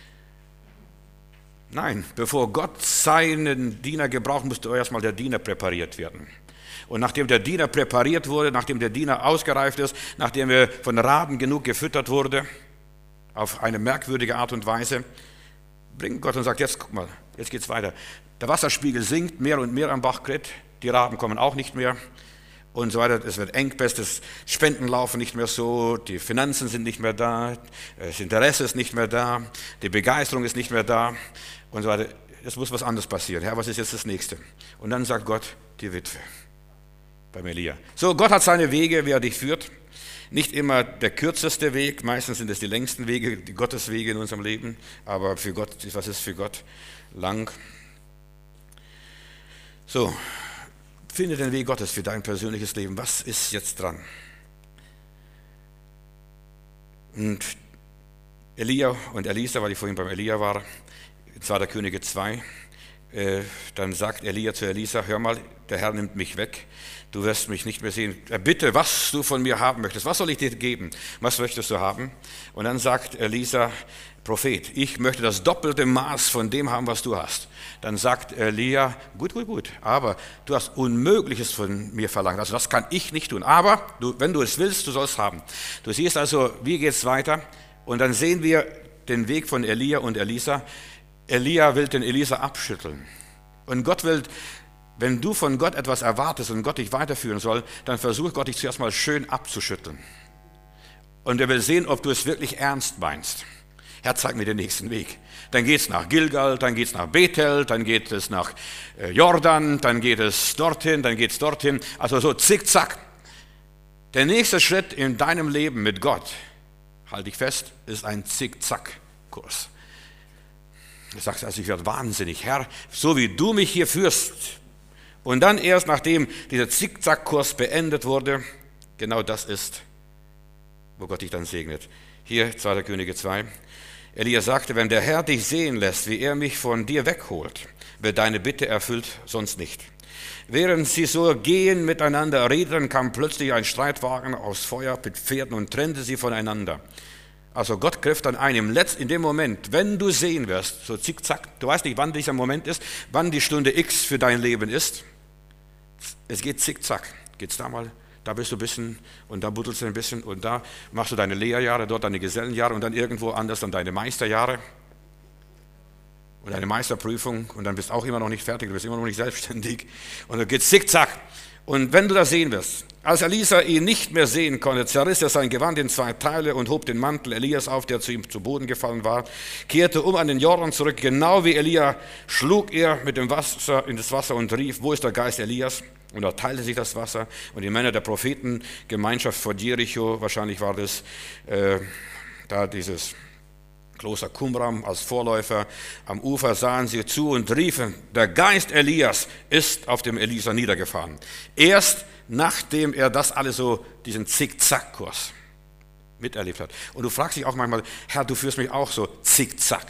Nein, bevor Gott seinen Diener gebraucht, musste erstmal der Diener präpariert werden. Und nachdem der Diener präpariert wurde, nachdem der Diener ausgereift ist, nachdem er von Raben genug gefüttert wurde, auf eine merkwürdige Art und Weise, bringt Gott und sagt, jetzt guck mal, jetzt geht's weiter. Der Wasserspiegel sinkt mehr und mehr am Bach Krit, die Raben kommen auch nicht mehr und so weiter. Es wird Engpass, das Spenden laufen nicht mehr so, die Finanzen sind nicht mehr da, das Interesse ist nicht mehr da, die Begeisterung ist nicht mehr da und so weiter. Es muss was anderes passieren. Herr, was ist jetzt das Nächste? Und dann sagt Gott, die Witwe beim Elia. So, Gott hat seine Wege, wie er dich führt. Nicht immer der kürzeste Weg, meistens sind es die längsten Wege, die Gotteswege in unserem Leben, aber für Gott, was ist für Gott lang? So, finde den Weg Gottes für dein persönliches Leben. Was ist jetzt dran? Und Elia und Elisa, weil ich vorhin beim Elia war, zweiter Könige zwei, äh, dann sagt Elia zu Elisa, hör mal, der Herr nimmt mich weg, du wirst mich nicht mehr sehen. Bitte, was du von mir haben möchtest, was soll ich dir geben? Was möchtest du haben? Und dann sagt Elisa, Prophet, ich möchte das doppelte Maß von dem haben, was du hast. Dann sagt Elia, gut, gut, gut, aber du hast Unmögliches von mir verlangt, also das kann ich nicht tun, aber du, wenn du es willst, du sollst haben. Du siehst also, wie geht es weiter? Und dann sehen wir den Weg von Elia und Elisa. Elia will den Elisa abschütteln. Und Gott will, wenn du von Gott etwas erwartest und Gott dich weiterführen soll, dann versucht Gott dich zuerst mal schön abzuschütteln. Und er will sehen, ob du es wirklich ernst meinst. Herr, zeig mir den nächsten Weg. Dann geht es nach Gilgal, dann geht es nach Bethel, dann geht es nach Jordan, dann geht es dorthin, dann geht es dorthin. Also so zickzack. Der nächste Schritt in deinem Leben mit Gott, halte ich fest, ist ein Zickzack-Kurs. Du sagst also, ich werde wahnsinnig, Herr, so wie du mich hier führst. Und dann erst, nachdem dieser Zickzack-Kurs beendet wurde, genau das ist, wo Gott dich dann segnet. Hier, zweiter Könige zwei. Elia sagte, wenn der Herr dich sehen lässt, wie er mich von dir wegholt, wird deine Bitte erfüllt, sonst nicht. Während sie so gehen miteinander reden, kam plötzlich ein Streitwagen aus Feuer mit Pferden und trennte sie voneinander. Also Gott griff dann ein, im Letz-, in dem Moment, wenn du sehen wirst, so zickzack, du weißt nicht, wann dieser Moment ist, wann die Stunde X für dein Leben ist. Es geht zickzack, geht's da mal, da bist du ein bisschen und da buddelst du ein bisschen und da machst du deine Lehrjahre, dort deine Gesellenjahre und dann irgendwo anders dann deine Meisterjahre und eine Meisterprüfung und dann bist du auch immer noch nicht fertig, du bist immer noch nicht selbstständig und dann geht's zickzack. Und wenn du das sehen wirst, als Elisa ihn nicht mehr sehen konnte, zerriss er sein Gewand in zwei Teile und hob den Mantel Elias auf, der zu ihm zu Boden gefallen war, kehrte um an den Jordan zurück, genau wie Elia, schlug er mit dem Wasser in das Wasser und rief, wo ist der Geist Elias? Und da teilte sich das Wasser und die Männer der Prophetengemeinschaft vor Jericho, wahrscheinlich war das äh, da dieses Kloster Qumran als Vorläufer am Ufer, sahen sie zu und riefen, der Geist Elias ist auf dem Elisa niedergefahren. Erst nachdem er das alles so, diesen Zickzack-Kurs miterlebt hat. Und du fragst dich auch manchmal, Herr, du führst mich auch so zickzack.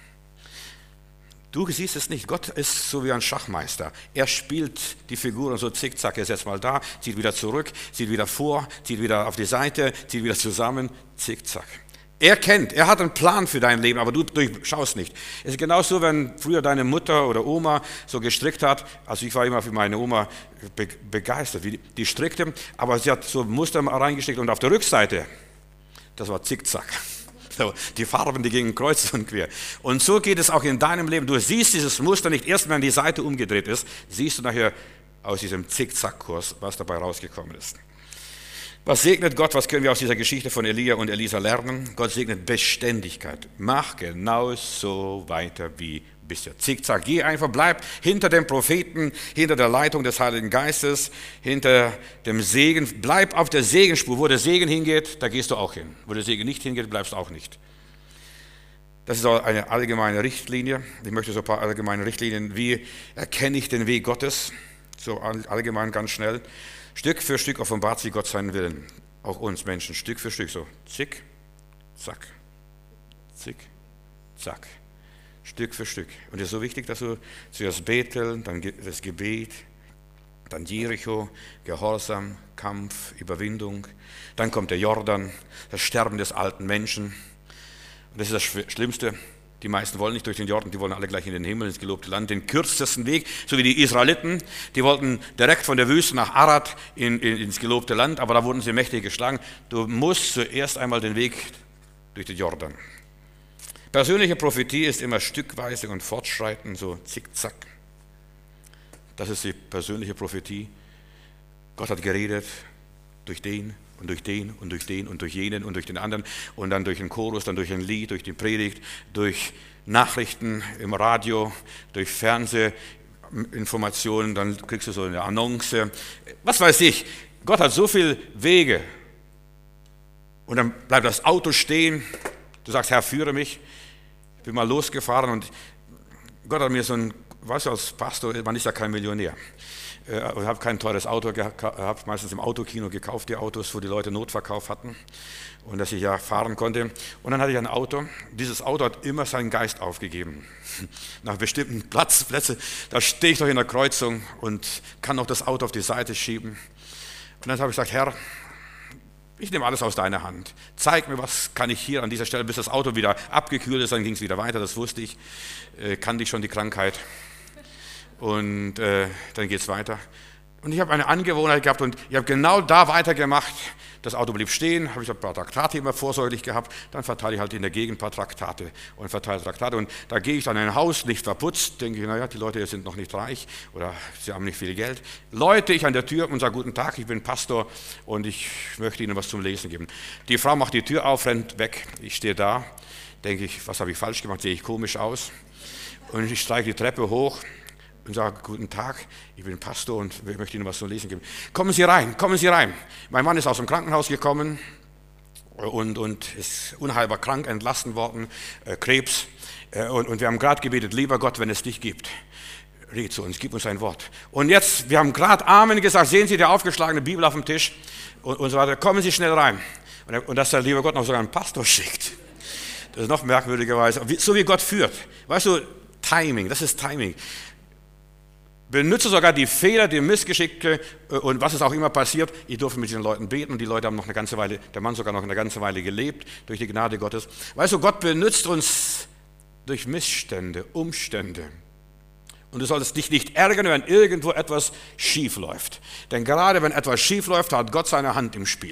Du siehst es nicht. Gott ist so wie ein Schachmeister. Er spielt die Figuren so zickzack. Er ist jetzt mal da, zieht wieder zurück, zieht wieder vor, zieht wieder auf die Seite, zieht wieder zusammen, zickzack. Er kennt, er hat einen Plan für dein Leben, aber du durchschaust nicht. Es ist genauso, wenn früher deine Mutter oder Oma so gestrickt hat. Also ich war immer für meine Oma begeistert, wie die strickte, aber sie hat so Muster reingesteckt und auf der Rückseite, das war zickzack. Die Farben, die gingen kreuz und quer. Und so geht es auch in deinem Leben. Du siehst dieses Muster nicht erst, wenn die Seite umgedreht ist, siehst du nachher aus diesem Zickzack-Kurs, was dabei rausgekommen ist. Was segnet Gott? Was können wir aus dieser Geschichte von Elia und Elisa lernen? Gott segnet Beständigkeit. Mach genau so weiter wie bisher. Zickzack, geh einfach, bleib hinter dem Propheten, hinter der Leitung des Heiligen Geistes, hinter dem Segen. Bleib auf der Segenspur. Wo der Segen hingeht, da gehst du auch hin. Wo der Segen nicht hingeht, bleibst du auch nicht. Das ist auch eine allgemeine Richtlinie. Ich möchte so ein paar allgemeine Richtlinien. Wie erkenne ich den Weg Gottes? So allgemein ganz schnell. Stück für Stück offenbart sich Gott seinen Willen. Auch uns Menschen, Stück für Stück. So zick, zack, zick, zack. Stück für Stück. Und es ist so wichtig, dass du zuerst Bethel, dann das Gebet, dann Jericho, Gehorsam, Kampf, Überwindung. Dann kommt der Jordan, das Sterben des alten Menschen. Und das ist das Schlimmste. Die meisten wollen nicht durch den Jordan, die wollen alle gleich in den Himmel, ins gelobte Land, den kürzesten Weg, so wie die Israeliten. Die wollten direkt von der Wüste nach Arad in, in, ins gelobte Land, aber da wurden sie mächtig geschlagen. Du musst zuerst einmal den Weg durch den Jordan. Persönliche Prophetie ist immer stückweise und fortschreiten, so zickzack. Das ist die persönliche Prophetie. Gott hat geredet durch den und durch den und durch den und durch jenen und durch den anderen und dann durch den Chorus, dann durch ein Lied, durch die Predigt, durch Nachrichten im Radio, durch Fernsehinformationen, dann kriegst du so eine Annonce. Was weiß ich, Gott hat so viele Wege. Und dann bleibt das Auto stehen, du sagst, Herr, führe mich. Ich bin mal losgefahren und Gott hat mir so ein, weißt du, als Pastor, man ist ja kein Millionär. Ich habe kein teures Auto gehabt, meistens im Autokino gekauft, die Autos, wo die Leute Notverkauf hatten und dass ich ja fahren konnte. Und dann hatte ich ein Auto. Dieses Auto hat immer seinen Geist aufgegeben. Nach bestimmten Platz, Plätze, da stehe ich doch in der Kreuzung und kann noch das Auto auf die Seite schieben. Und dann habe ich gesagt, Herr, ich nehme alles aus deiner Hand. Zeig mir, was kann ich hier an dieser Stelle, bis das Auto wieder abgekühlt ist, dann ging es wieder weiter, das wusste ich, äh, kannte ich schon die Krankheit. Und äh, dann geht es weiter. Und ich habe eine Angewohnheit gehabt und ich habe genau da weitergemacht. Das Auto blieb stehen, habe ich ein paar Traktate immer vorsorglich gehabt. Dann verteile ich halt in der Gegend ein paar Traktate und verteile Traktate. Und da gehe ich dann in ein Haus, nicht verputzt, denke ich, naja, die Leute sind noch nicht reich oder sie haben nicht viel Geld. Läute ich an der Tür und sage, guten Tag, ich bin Pastor und ich möchte Ihnen was zum Lesen geben. Die Frau macht die Tür auf, rennt weg. Ich stehe da, denke ich, was habe ich falsch gemacht, sehe ich komisch aus. Und ich steige die Treppe hoch und sage, guten Tag, ich bin Pastor und ich möchte Ihnen was zu lesen geben. Kommen Sie rein, kommen Sie rein. Mein Mann ist aus dem Krankenhaus gekommen und, und ist unheilbar krank, entlassen worden, äh, Krebs. Äh, und, und wir haben gerade gebetet, lieber Gott, wenn es dich gibt, red zu uns, gib uns ein Wort. Und jetzt, wir haben gerade Amen gesagt, sehen Sie die aufgeschlagene Bibel auf dem Tisch und, und so weiter, kommen Sie schnell rein. Und, und dass der liebe Gott noch sogar einen Pastor schickt. Das ist noch merkwürdigerweise, so wie Gott führt. Weißt du, Timing, das ist Timing. Benutze sogar die Fehler, die Missgeschicke und was es auch immer passiert. Ich durfte mit diesen Leuten beten und die Leute haben noch eine ganze Weile, der Mann sogar noch eine ganze Weile gelebt, durch die Gnade Gottes. Weißt du, Gott benutzt uns durch Missstände, Umstände. Und du solltest dich nicht ärgern, wenn irgendwo etwas schief läuft. Denn gerade wenn etwas schief läuft, hat Gott seine Hand im Spiel.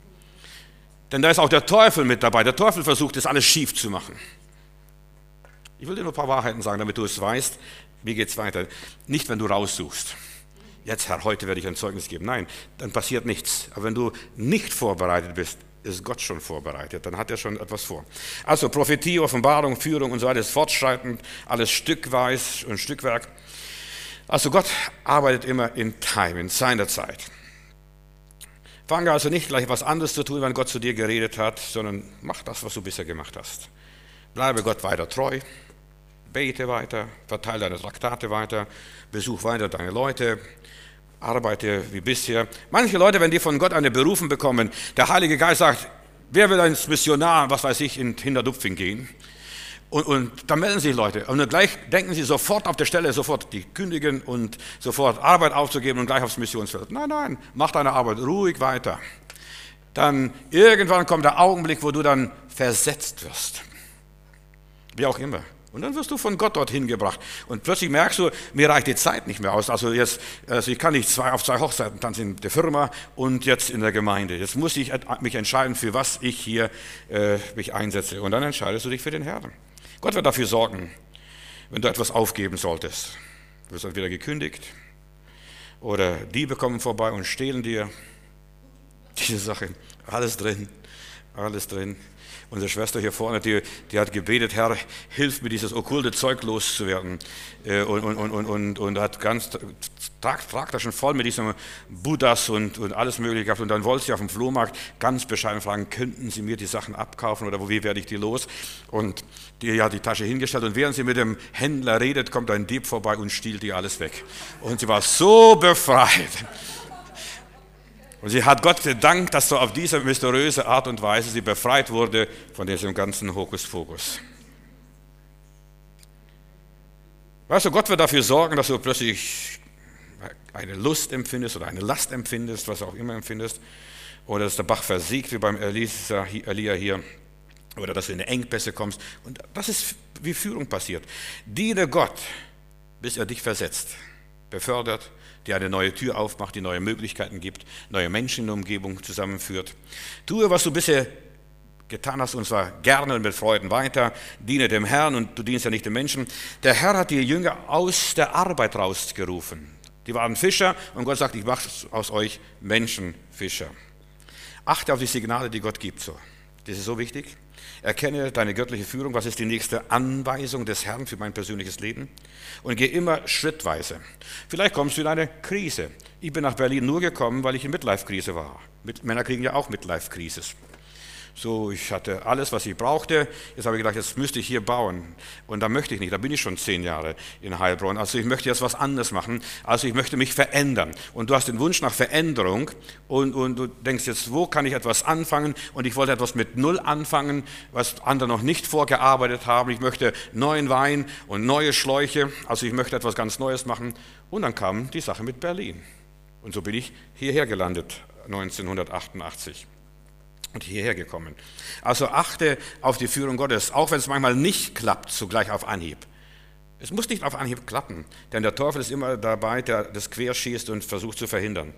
Denn da ist auch der Teufel mit dabei. Der Teufel versucht, das alles schief zu machen. Ich will dir nur ein paar Wahrheiten sagen, damit du es weißt. Wie geht es weiter? Nicht, wenn du raussuchst. Jetzt, Herr, heute werde ich ein Zeugnis geben. Nein, dann passiert nichts. Aber wenn du nicht vorbereitet bist, ist Gott schon vorbereitet. Dann hat er schon etwas vor. Also Prophetie, Offenbarung, Führung und so weiter ist fortschreitend, alles stückweise und Stückwerk. Also Gott arbeitet immer in Time, in seiner Zeit. Fange also nicht gleich was anderes zu tun, wenn Gott zu dir geredet hat, sondern mach das, was du bisher gemacht hast. Bleibe Gott weiter treu. Bete weiter, verteile deine Traktate weiter, besuch weiter deine Leute, arbeite wie bisher. Manche Leute, wenn die von Gott eine Berufung bekommen, der Heilige Geist sagt, wer will als Missionar, was weiß ich, in Hinterdupfing gehen? Und, und dann melden sich Leute. Und dann gleich denken sie sofort auf der Stelle, sofort die kündigen und sofort Arbeit aufzugeben und gleich aufs Missionsfeld. Nein, nein, mach deine Arbeit ruhig weiter. Dann irgendwann kommt der Augenblick, wo du dann versetzt wirst. Wie auch immer. Und dann wirst du von Gott dorthin gebracht. Und plötzlich merkst du, mir reicht die Zeit nicht mehr aus. Also jetzt, also ich kann nicht zwei, auf zwei Hochzeiten tanzen, in der Firma und jetzt in der Gemeinde. Jetzt muss ich mich entscheiden, für was ich hier äh, mich einsetze. Und dann entscheidest du dich für den Herrn. Gott wird dafür sorgen, wenn du etwas aufgeben solltest. Du wirst entweder gekündigt oder Diebe kommen vorbei und stehlen dir diese Sache. Alles drin, alles drin. Unsere Schwester hier vorne, die, die hat gebetet, Herr, hilf mir, dieses okkulte Zeug loszuwerden. Und, und, und, und, und hat ganz Tragtaschen voll mit diesem Buddhas und, und alles Mögliche gehabt. Und dann wollte sie auf dem Flohmarkt ganz bescheiden fragen, könnten Sie mir die Sachen abkaufen oder wie werde ich die los? Und die hat die Tasche hingestellt und während sie mit dem Händler redet, kommt ein Dieb vorbei und stiehlt ihr alles weg. Und sie war so befreit. Und sie hat Gott gedankt, dass so auf diese mysteriöse Art und Weise sie befreit wurde von diesem ganzen Hokuspokus. Weißt du, Gott wird dafür sorgen, dass du plötzlich eine Lust empfindest oder eine Last empfindest, was auch immer empfindest, oder dass der Bach versiegt, wie beim Elisa, Elia hier, oder dass du in Engpässe kommst. Und das ist, wie Führung passiert. Diene Gott, bis er dich versetzt, befördert, die eine neue Tür aufmacht, die neue Möglichkeiten gibt, neue Menschen in der Umgebung zusammenführt. Tue, was du bisher getan hast, und zwar gerne und mit Freuden weiter. Diene dem Herrn und du dienst ja nicht den Menschen. Der Herr hat die Jünger aus der Arbeit rausgerufen. Die waren Fischer und Gott sagt, ich mache aus euch Menschenfischer. Achte auf die Signale, die Gott gibt. So. Das ist so wichtig. Erkenne deine göttliche Führung, was ist die nächste Anweisung des Herrn für mein persönliches Leben und geh immer schrittweise. Vielleicht kommst du in eine Krise. Ich bin nach Berlin nur gekommen, weil ich in Midlife-Krise war. Männer kriegen ja auch Midlife-Krisis. So, ich hatte alles, was ich brauchte. Jetzt habe ich gedacht, jetzt müsste ich hier bauen. Und da möchte ich nicht, da bin ich schon zehn Jahre in Heilbronn. Also ich möchte jetzt was anderes machen. Also ich möchte mich verändern. Und du hast den Wunsch nach Veränderung und, und du denkst jetzt, wo kann ich etwas anfangen? Und ich wollte etwas mit Null anfangen, was andere noch nicht vorgearbeitet haben. Ich möchte neuen Wein und neue Schläuche. Also ich möchte etwas ganz Neues machen. Und dann kam die Sache mit Berlin. Und so bin ich hierher gelandet, neunzehnhundertachtundachtzig. Und hierher gekommen. Also achte auf die Führung Gottes, auch wenn es manchmal nicht klappt, sogleich auf Anhieb. Es muss nicht auf Anhieb klappen, denn der Teufel ist immer dabei, der das querschießt und versucht zu verhindern.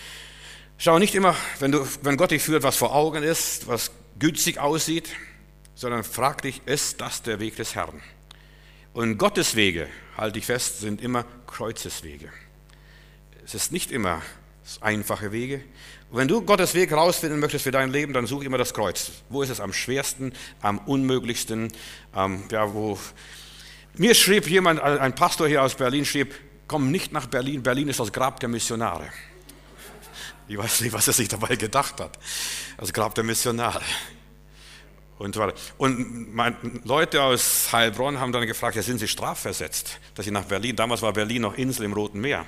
Schau nicht immer, wenn, du, wenn Gott dich führt, was vor Augen ist, was günstig aussieht, sondern frag dich, ist das der Weg des Herrn? Und Gottes Wege, halte ich fest, sind immer Kreuzeswege. Es ist nicht immer einfache Wege. Und wenn du Gottes Weg herausfinden möchtest für dein Leben, dann such immer das Kreuz. Wo ist es am schwersten, am unmöglichsten? Ähm, ja, wo Mir schrieb jemand, ein Pastor hier aus Berlin schrieb, komm nicht nach Berlin, Berlin ist das Grab der Missionare. Ich weiß nicht, was er sich dabei gedacht hat. Das Grab der Missionare. Und, so und mein, Leute aus Heilbronn haben dann gefragt, ja, sind sie strafversetzt, dass sie nach Berlin, damals war Berlin noch Insel im Roten Meer.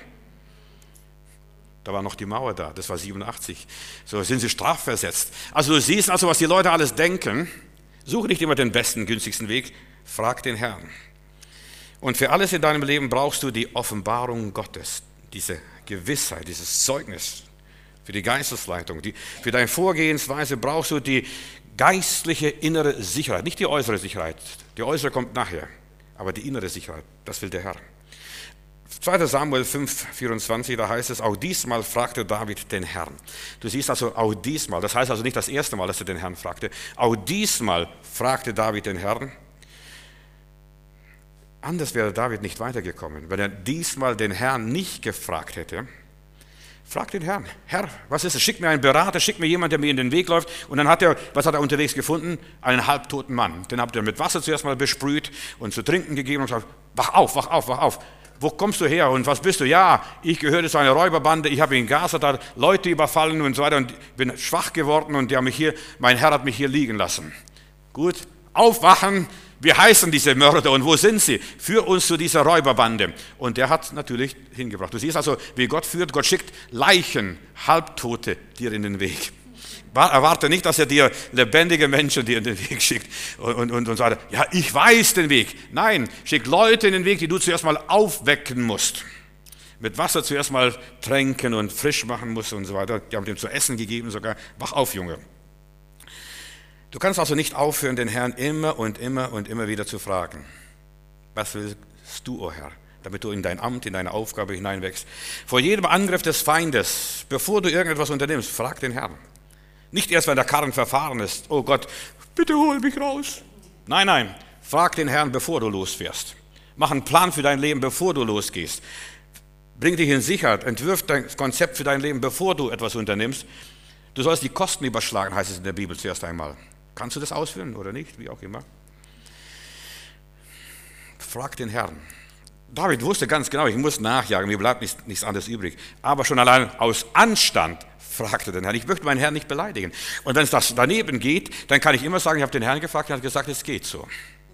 Da war noch die Mauer da, das war siebenundachtzig. So, sind sie strafversetzt. Also du siehst also, was die Leute alles denken. Suche nicht immer den besten, günstigsten Weg, frag den Herrn. Und für alles in deinem Leben brauchst du die Offenbarung Gottes, diese Gewissheit, dieses Zeugnis. Für die Geistesleitung, die, für deine Vorgehensweise brauchst du die geistliche innere Sicherheit, nicht die äußere Sicherheit. Die äußere kommt nachher, aber die innere Sicherheit, das will der Herr. zweiter Samuel fünf, vierundzwanzig, da heißt es, auch diesmal fragte David den Herrn. Du siehst also, auch diesmal, das heißt also nicht das erste Mal, dass er den Herrn fragte, auch diesmal fragte David den Herrn. Anders wäre David nicht weitergekommen, wenn er diesmal den Herrn nicht gefragt hätte. Frag den Herrn, Herr, was ist es? Schick mir einen Berater, schick mir jemanden, der mir in den Weg läuft. Und dann hat er, was hat er unterwegs gefunden? Einen halbtoten Mann. Den habt ihr mit Wasser zuerst mal besprüht und zu trinken gegeben und gesagt, wach auf, wach auf, wach auf. Wo kommst du her und was bist du? Ja, ich gehörte zu einer Räuberbande, ich habe in Gaza da Leute überfallen und so weiter und bin schwach geworden und die haben mich hier, mein Herr hat mich hier liegen lassen. Gut, aufwachen, wir heißen diese Mörder und wo sind sie? Führ uns zu dieser Räuberbande. Und der hat natürlich hingebracht. Du siehst also, wie Gott führt, Gott schickt Leichen, Halbtote dir in den Weg. Erwarte nicht, dass er dir lebendige Menschen dir in den Weg schickt und, und, und, und sagt, ja, ich weiß den Weg. Nein, schick Leute in den Weg, die du zuerst mal aufwecken musst. Mit Wasser zuerst mal tränken und frisch machen musst und so weiter. Die haben dem zu essen gegeben sogar. Wach auf, Junge. Du kannst also nicht aufhören, den Herrn immer und immer und immer wieder zu fragen. Was willst du, o oh Herr, damit du in dein Amt, in deine Aufgabe hineinwächst? Vor jedem Angriff des Feindes, bevor du irgendetwas unternimmst, frag den Herrn. Nicht erst, wenn der Karren verfahren ist. Oh Gott, bitte hol mich raus. Nein, nein, frag den Herrn, bevor du losfährst. Mach einen Plan für dein Leben, bevor du losgehst. Bring dich in Sicherheit, entwirf dein Konzept für dein Leben, bevor du etwas unternimmst. Du sollst die Kosten überschlagen, heißt es in der Bibel zuerst einmal. Kannst du das ausführen oder nicht? Wie auch immer. Frag den Herrn. David wusste ganz genau, ich muss nachjagen, mir bleibt nichts, nichts anderes übrig. Aber schon allein aus Anstand fragte den Herrn. Ich möchte meinen Herrn nicht beleidigen. Und wenn es das daneben geht, dann kann ich immer sagen, ich habe den Herrn gefragt, er hat gesagt, es geht so.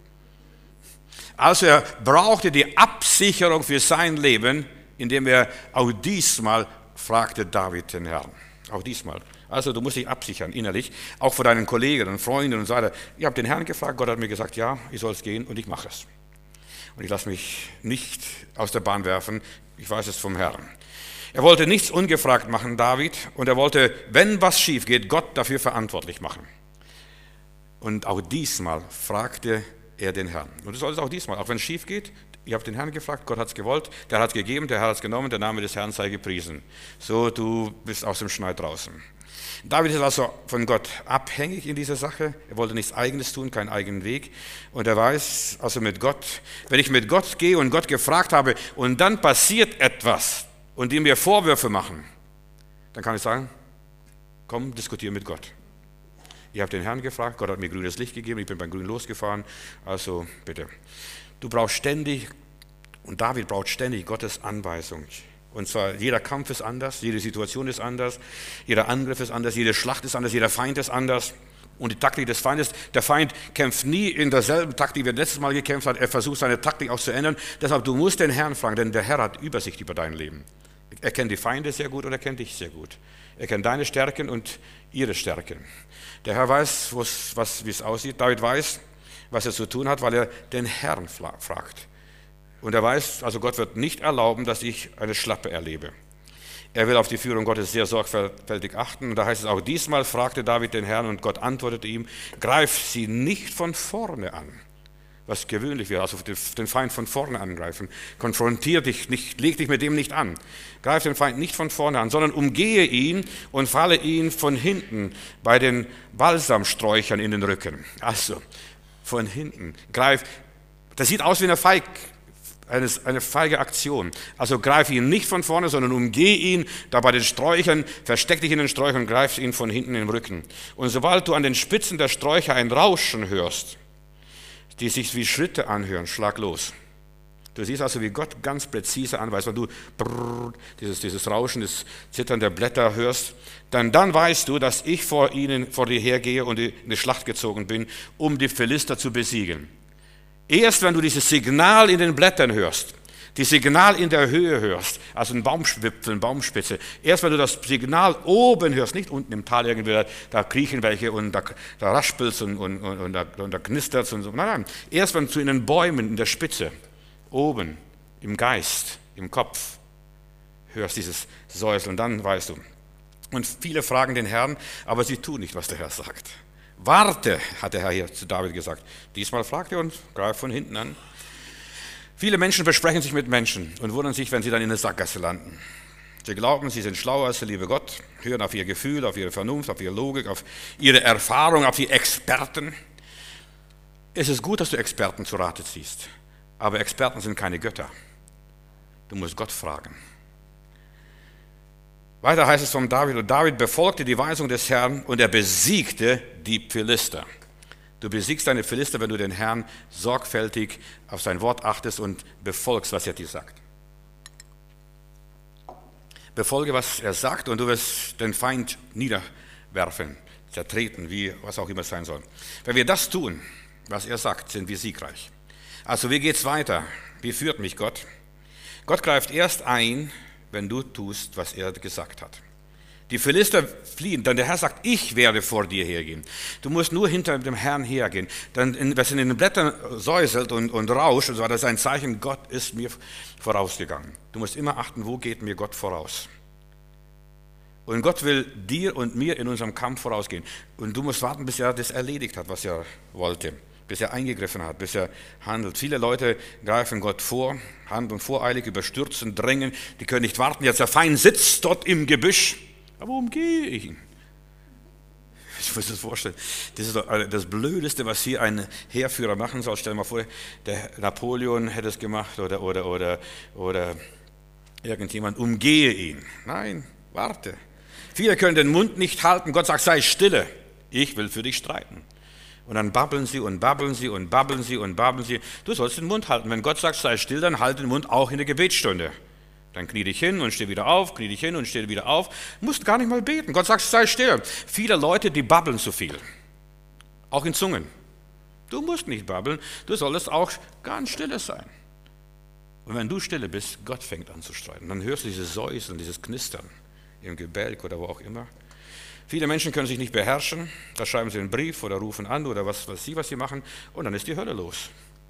Also er brauchte die Absicherung für sein Leben, indem er auch diesmal fragte David den Herrn. Auch diesmal. Also du musst dich absichern innerlich, auch vor deinen Kollegen und Freunden und so weiter. Ich habe den Herrn gefragt, Gott hat mir gesagt, ja, ich soll es gehen und ich mache es. Und ich lasse mich nicht aus der Bahn werfen, ich weiß es vom Herrn. Er wollte nichts ungefragt machen, David, und er wollte, wenn was schief geht, Gott dafür verantwortlich machen. Und auch diesmal fragte er den Herrn. Und du solltest auch diesmal, auch wenn es schief geht, ich habe den Herrn gefragt, Gott hat es gewollt, der hat es gegeben, der Herr hat es genommen, der Name des Herrn sei gepriesen. So, du bist aus dem Schnee draußen. David ist also von Gott abhängig in dieser Sache. Er wollte nichts Eigenes tun, keinen eigenen Weg. Und er weiß, also mit Gott, wenn ich mit Gott gehe und Gott gefragt habe und dann passiert etwas und die mir Vorwürfe machen, dann kann ich sagen, komm, diskutiere mit Gott. Ich habe den Herrn gefragt, Gott hat mir grünes Licht gegeben, ich bin beim Grün losgefahren, also bitte. Du brauchst ständig, und David braucht ständig Gottes Anweisung. Und zwar jeder Kampf ist anders, jede Situation ist anders, jeder Angriff ist anders, jede Schlacht ist anders, jeder Feind ist anders. Und die Taktik des Feindes, der Feind kämpft nie in derselben Taktik, wie er letztes Mal gekämpft hat. Er versucht seine Taktik auch zu ändern. Deshalb, du musst den Herrn fragen, denn der Herr hat Übersicht über dein Leben. Er kennt die Feinde sehr gut und er kennt dich sehr gut. Er kennt deine Stärken und ihre Stärken. Der Herr weiß, was, wie es aussieht. David weiß, was er zu tun hat, weil er den Herrn fragt. Und er weiß, also Gott wird nicht erlauben, dass ich eine Schlappe erlebe. Er will auf die Führung Gottes sehr sorgfältig achten. Und da heißt es auch, diesmal fragte David den Herrn und Gott antwortete ihm, greif sie nicht von vorne an. Was gewöhnlich wäre, also den Feind von vorne angreifen. Konfrontier dich nicht, leg dich mit dem nicht an. Greif den Feind nicht von vorne an, sondern umgehe ihn und falle ihn von hinten bei den Balsamsträuchern in den Rücken. Also, von hinten. Greif, das sieht aus wie eine Feig. Eine, eine feige Aktion. Also greif ihn nicht von vorne, sondern umgeh ihn, da bei den Sträuchern, versteck dich in den Sträuchern und greif ihn von hinten im Rücken. Und sobald du an den Spitzen der Sträucher ein Rauschen hörst, die sich wie Schritte anhören, schlag los. Du siehst also, wie Gott ganz präzise anweist, wenn du brrr, dieses, dieses Rauschen, das Zittern der Blätter hörst, dann, dann weißt du, dass ich vor ihnen, vor dir hergehe und in die Schlacht gezogen bin, um die Philister zu besiegen. Erst wenn du dieses Signal in den Blättern hörst, die Signal in der Höhe hörst, also ein Baumwipfel, eine Baumspitze. Erst wenn du das Signal oben hörst, nicht unten im Tal irgendwie, da, da kriechen welche und da, da raspelst und, und, und, und, da, und da knistert und so. Nein, nein, erst wenn du in den Bäumen, in der Spitze, oben, im Geist, im Kopf, hörst dieses Säuseln, dann weißt du. Und viele fragen den Herrn, aber sie tun nicht, was der Herr sagt. Warte, hat der Herr hier zu David gesagt. Diesmal fragt er und greift von hinten an. Viele Menschen versprechen sich mit Menschen und wundern sich, wenn sie dann in der Sackgasse landen. Sie glauben, sie sind schlauer als der liebe Gott, hören auf ihr Gefühl, auf ihre Vernunft, auf ihre Logik, auf ihre Erfahrung, auf die Experten. Es ist gut, dass du Experten zu Rate ziehst, aber Experten sind keine Götter. Du musst Gott fragen. Weiter heißt es von David, und David befolgte die Weisung des Herrn und er besiegte die Philister. Du besiegst deine Philister, wenn du den Herrn sorgfältig auf sein Wort achtest und befolgst, was er dir sagt. Befolge, was er sagt, und du wirst den Feind niederwerfen, zertreten, wie was auch immer es sein soll. Wenn wir das tun, was er sagt, sind wir siegreich. Also wie geht es weiter? Wie führt mich Gott? Gott greift erst ein, wenn du tust, was er gesagt hat. Die Philister fliehen, dann der Herr sagt, ich werde vor dir hergehen. Du musst nur hinter dem Herrn hergehen. Dann, was in den Blättern säuselt und, und rauscht, und so, das ist ein Zeichen, Gott ist mir vorausgegangen. Du musst immer achten, wo geht mir Gott voraus. Und Gott will dir und mir in unserem Kampf vorausgehen. Und du musst warten, bis er das erledigt hat, was er wollte. Bis er eingegriffen hat, bis er handelt. Viele Leute greifen Gott vor, handeln voreilig, überstürzen, drängen. Die können nicht warten. Jetzt der Feind sitzt dort im Gebüsch. Aber umgehe ich ihn? Ich muss das vorstellen. Das ist doch das Blödeste, was hier ein Heerführer machen soll. Stell dir mal vor, der Napoleon hätte es gemacht oder, oder, oder, oder irgendjemand. Umgehe ihn. Nein, warte. Viele können den Mund nicht halten. Gott sagt, sei stille. Ich will für dich streiten. Und dann babbeln sie und babbeln sie und babbeln sie und babbeln sie. Du sollst den Mund halten. Wenn Gott sagt, sei still, dann halt den Mund auch in der Gebetsstunde. Dann knie dich hin und steh wieder auf, knie dich hin und steh wieder auf. Du musst gar nicht mal beten. Gott sagt, sei still. Viele Leute, die babbeln zu viel. Auch in Zungen. Du musst nicht babbeln. Du solltest auch ganz stille sein. Und wenn du stille bist, Gott fängt an zu streiten. Dann hörst du dieses Säuseln, dieses Knistern im Gebälk oder wo auch immer. Viele Menschen können sich nicht beherrschen. Da schreiben sie einen Brief oder rufen an oder was weiß sie, was sie machen. Und dann ist die Hölle los.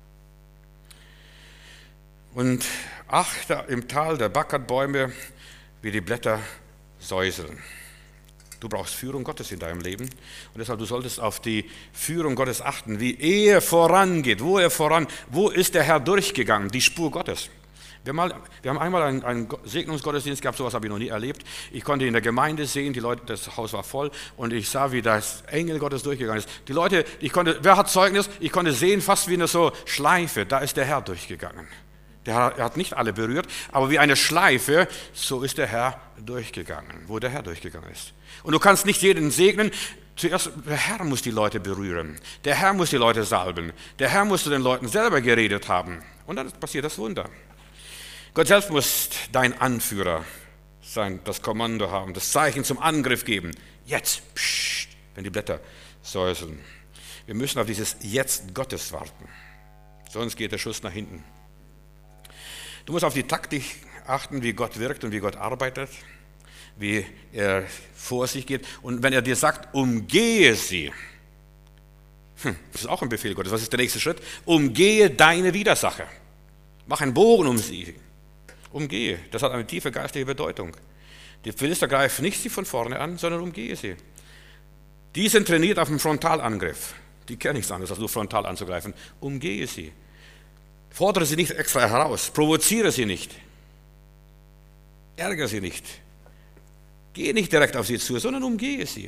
Und achte im Tal der Backatbäume, wie die Blätter säuseln. Du brauchst Führung Gottes in deinem Leben. Und deshalb, du solltest auf die Führung Gottes achten, wie er vorangeht, wo er voran, wo ist der Herr durchgegangen, die Spur Gottes. Wir haben, mal, wir haben einmal einen, einen Segnungsgottesdienst gehabt, sowas habe ich noch nie erlebt. Ich konnte in der Gemeinde sehen, die Leute, das Haus war voll und ich sah, wie das Engel Gottes durchgegangen ist. Die Leute, ich konnte, wer hat Zeugnis? Ich konnte sehen, fast wie eine so Schleife, da ist der Herr durchgegangen. Der Herr, er hat nicht alle berührt, aber wie eine Schleife, so ist der Herr durchgegangen, wo der Herr durchgegangen ist. Und du kannst nicht jeden segnen. Zuerst, der Herr muss die Leute berühren. Der Herr muss die Leute salben. Der Herr muss zu den Leuten selber geredet haben. Und dann passiert das Wunder. Gott selbst muss dein Anführer sein, das Kommando haben, das Zeichen zum Angriff geben. Jetzt, pssst, wenn die Blätter säuseln. Wir müssen auf dieses Jetzt Gottes warten. Sonst geht der Schuss nach hinten. Du musst auf die Taktik achten, wie Gott wirkt und wie Gott arbeitet, wie er vor sich geht. Und wenn er dir sagt, umgehe sie, hm, das ist auch ein Befehl Gottes. Was ist der nächste Schritt? Umgehe deine Widersacher. Mach einen Bogen um sie. Umgehe. Das hat eine tiefe geistliche Bedeutung. Die Philister greifen nicht sie von vorne an, sondern umgehe sie. Die sind trainiert auf den Frontalangriff. Die kennen nichts anderes, als nur frontal anzugreifen. Umgehe sie. Fordere sie nicht extra heraus, provoziere sie nicht, ärgere sie nicht, gehe nicht direkt auf sie zu, sondern umgehe sie.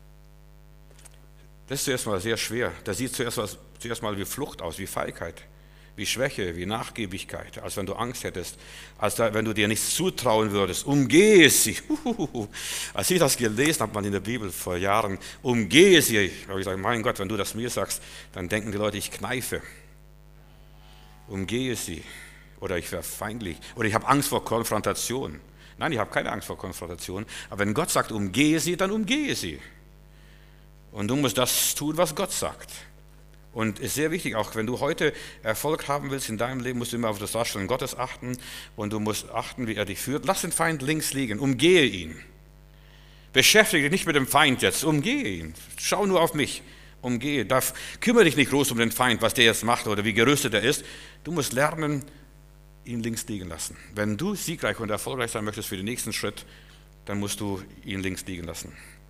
Das ist zuerst mal sehr schwer. Das sieht zuerst mal, zuerst mal wie Flucht aus, wie Feigheit, wie Schwäche, wie Nachgiebigkeit, als wenn du Angst hättest, als da, wenn du dir nichts zutrauen würdest. Umgehe sie. Uhuhu. Als ich das gelesen habe, mal in der Bibel vor Jahren, umgehe sie, habe ich gesagt, mein Gott, wenn du das mir sagst, dann denken die Leute, ich kneife. Umgehe sie. Oder ich wäre feindlich. Oder ich habe Angst vor Konfrontation. Nein, ich habe keine Angst vor Konfrontation. Aber wenn Gott sagt, umgehe sie, dann umgehe sie. Und du musst das tun, was Gott sagt. Und ist sehr wichtig, auch wenn du heute Erfolg haben willst in deinem Leben, musst du immer auf das Darstellen Gottes achten und du musst achten, wie er dich führt. Lass den Feind links liegen, umgehe ihn. Beschäftige dich nicht mit dem Feind jetzt, umgehe ihn. Schau nur auf mich, umgehe. Da kümmere dich nicht groß um den Feind, was der jetzt macht oder wie gerüstet er ist. Du musst lernen, ihn links liegen lassen. Wenn du siegreich und erfolgreich sein möchtest für den nächsten Schritt, dann musst du ihn links liegen lassen.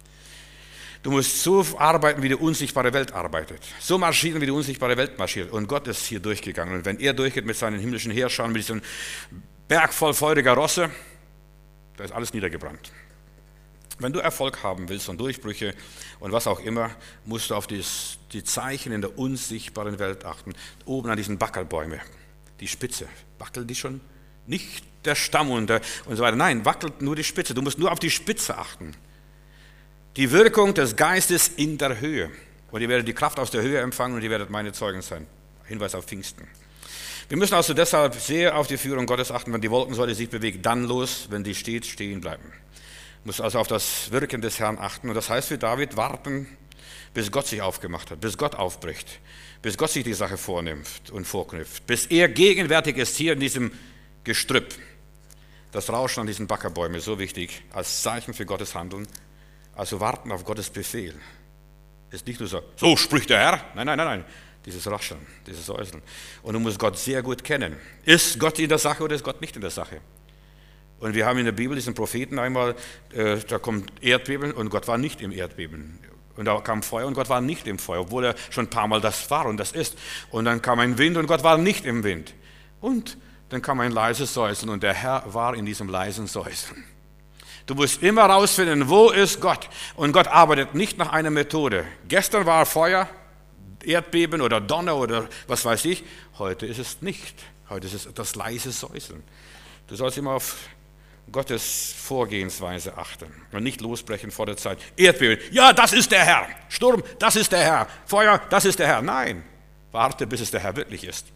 Du musst so arbeiten, wie die unsichtbare Welt arbeitet. So marschieren, wie die unsichtbare Welt marschiert. Und Gott ist hier durchgegangen. Und wenn er durchgeht mit seinen himmlischen Heerscharen, mit diesem Berg voll feuriger Rosse, da ist alles niedergebrannt. Wenn du Erfolg haben willst und Durchbrüche und was auch immer, musst du auf die, die Zeichen in der unsichtbaren Welt achten. Oben an diesen Backelbäume, die Spitze, wackelt die schon? Nicht der Stamm und, der, und so weiter. Nein, wackelt nur die Spitze. Du musst nur auf die Spitze achten. Die Wirkung des Geistes in der Höhe. Und ihr werdet die Kraft aus der Höhe empfangen und ihr werdet meine Zeugen sein. Hinweis auf Pfingsten. Wir müssen also deshalb sehr auf die Führung Gottes achten, wenn die Wolkensäule sich bewegt, dann los, wenn die steht, stehen bleiben. Muss also auf das Wirken des Herrn achten. Und das heißt für David, warten, bis Gott sich aufgemacht hat, bis Gott aufbricht, bis Gott sich die Sache vornimmt und vorknüpft, bis er gegenwärtig ist hier in diesem Gestrüpp. Das Rauschen an diesen Backerbäumen ist so wichtig, als Zeichen für Gottes Handeln. Also warten auf Gottes Befehl. Ist nicht nur so, so spricht der Herr. Nein, nein, nein, nein. Dieses Rascheln, dieses Säuseln. Und du musst Gott sehr gut kennen. Ist Gott in der Sache oder ist Gott nicht in der Sache? Und wir haben in der Bibel diesen Propheten einmal, äh, da kommt Erdbeben und Gott war nicht im Erdbeben. Und da kam Feuer und Gott war nicht im Feuer, obwohl er schon ein paar Mal das war und das ist. Und dann kam ein Wind und Gott war nicht im Wind. Und dann kam ein leises Säuseln und der Herr war in diesem leisen Säuseln. Du musst immer rausfinden, wo ist Gott? Und Gott arbeitet nicht nach einer Methode. Gestern war Feuer, Erdbeben oder Donner oder was weiß ich. Heute ist es nicht. Heute ist es das leise Säuseln. Du sollst immer auf Gottes Vorgehensweise achten und nicht losbrechen vor der Zeit. Erdbeben, ja, das ist der Herr. Sturm, das ist der Herr. Feuer, das ist der Herr. Nein, warte, bis es der Herr wirklich ist.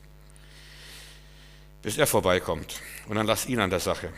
Bis er vorbeikommt. Und dann lass ihn an der Sache.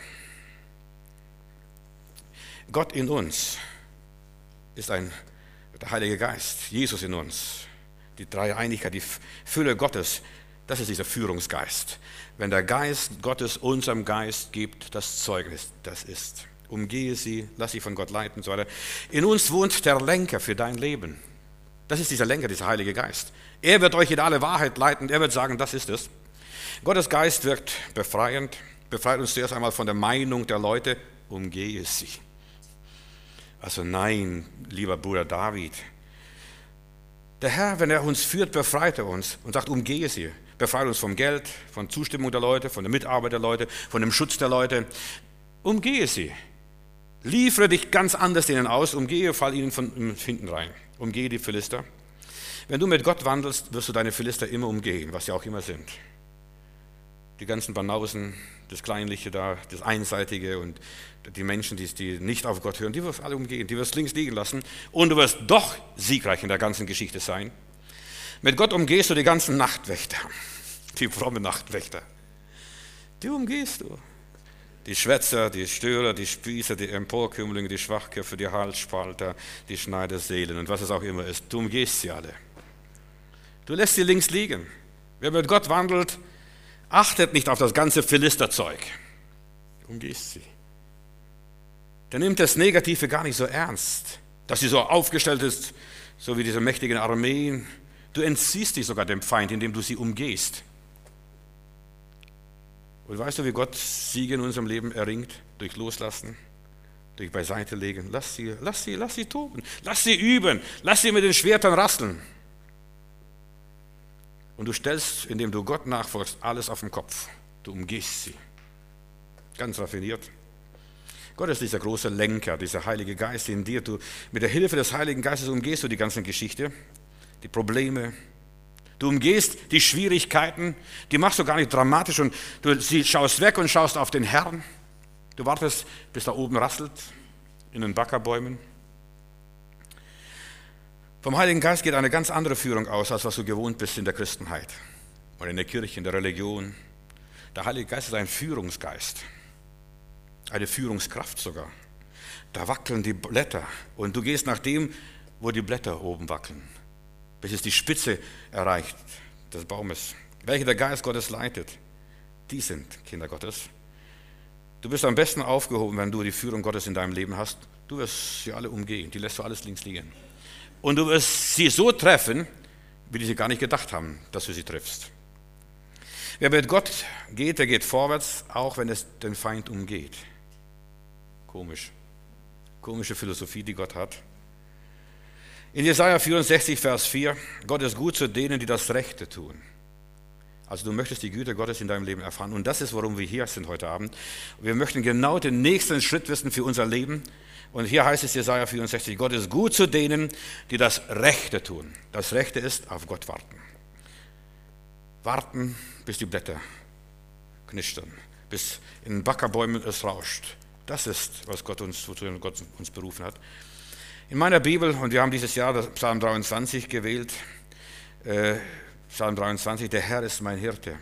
Gott in uns ist ein, der Heilige Geist, Jesus in uns, die Dreieinigkeit, die Fülle Gottes, das ist dieser Führungsgeist. Wenn der Geist Gottes unserem Geist gibt, das Zeugnis, das ist. Umgehe sie, lass sie von Gott leiten und so weiter. In uns wohnt der Lenker für dein Leben. Das ist dieser Lenker, dieser Heilige Geist. Er wird euch in alle Wahrheit leiten, er wird sagen, das ist es. Gottes Geist wirkt befreiend, befreit uns zuerst einmal von der Meinung der Leute, umgehe sie. Also nein, lieber Bruder David. Der Herr, wenn er uns führt, befreit er uns und sagt, umgehe sie. Befreit uns vom Geld, von Zustimmung der Leute, von der Mitarbeit der Leute, von dem Schutz der Leute. Umgehe sie. Liefere dich ganz anders denen aus, umgehe, fall ihnen von hinten rein. Umgehe die Philister. Wenn du mit Gott wandelst, wirst du deine Philister immer umgehen, was sie auch immer sind. Die ganzen Banausen, das Kleinliche da, das Einseitige und die Menschen, die, die nicht auf Gott hören, die wirst du alle umgehen, die wirst du links liegen lassen und du wirst doch siegreich in der ganzen Geschichte sein. Mit Gott umgehst du die ganzen Nachtwächter, die frommen Nachtwächter. Die umgehst du. Die Schwätzer, die Störer, die Spießer, die Emporkömmlinge, die Schwachköpfe, die Halsspalter, die Schneiderseelen und was es auch immer ist. Du umgehst sie alle. Du lässt sie links liegen. Wer mit Gott wandelt, achtet nicht auf das ganze Philisterzeug. Du umgehst sie. Der nimmt das Negative gar nicht so ernst, dass sie so aufgestellt ist, so wie diese mächtigen Armeen. Du entziehst dich sogar dem Feind, indem du sie umgehst. Und weißt du, wie Gott Siege in unserem Leben erringt? Durch Loslassen, durch Beiseite legen. Lass sie, lass sie, lass sie toben. Lass sie üben. Lass sie mit den Schwertern rasseln. Und du stellst, indem du Gott nachfolgst, alles auf den Kopf. Du umgehst sie. Ganz raffiniert. Gott ist dieser große Lenker, dieser Heilige Geist in dir. Du, mit der Hilfe des Heiligen Geistes umgehst du die ganze Geschichte, die Probleme. Du umgehst die Schwierigkeiten, die machst du gar nicht dramatisch und du sie schaust weg und schaust auf den Herrn. Du wartest, bis da oben rasselt, in den Backerbäumen. Vom Heiligen Geist geht eine ganz andere Führung aus, als was du gewohnt bist in der Christenheit oder in der Kirche, in der Religion. Der Heilige Geist ist ein Führungsgeist, eine Führungskraft sogar. Da wackeln die Blätter und du gehst nach dem, wo die Blätter oben wackeln. bis es die Spitze erreicht des Baumes. Welche der Geist Gottes leitet, die sind Kinder Gottes. Du bist am besten aufgehoben, wenn du die Führung Gottes in deinem Leben hast. Du wirst sie alle umgehen, die lässt du alles links liegen. Und du wirst sie so treffen, wie die sie gar nicht gedacht haben, dass du sie triffst. Wer mit Gott geht, der geht vorwärts, auch wenn es den Feind umgeht. Komisch. Komische Philosophie, die Gott hat. In Jesaja vierundsechzig, Vers vier, Gott ist gut zu denen, die das Rechte tun. Also du möchtest die Güte Gottes in deinem Leben erfahren. Und das ist, warum wir hier sind heute Abend. Wir möchten genau den nächsten Schritt wissen für unser Leben. Und hier heißt es Jesaja vierundsechzig, Gott ist gut zu denen, die das Rechte tun. Das Rechte ist, auf Gott warten. Warten, bis die Blätter knistern, bis in den Backerbäumen es rauscht. Das ist, was Gott uns, wozu Gott uns berufen hat. In meiner Bibel, und wir haben dieses Jahr Psalm dreiundzwanzig gewählt, äh, Psalm dreiundzwanzig, der Herr ist mein Hirte.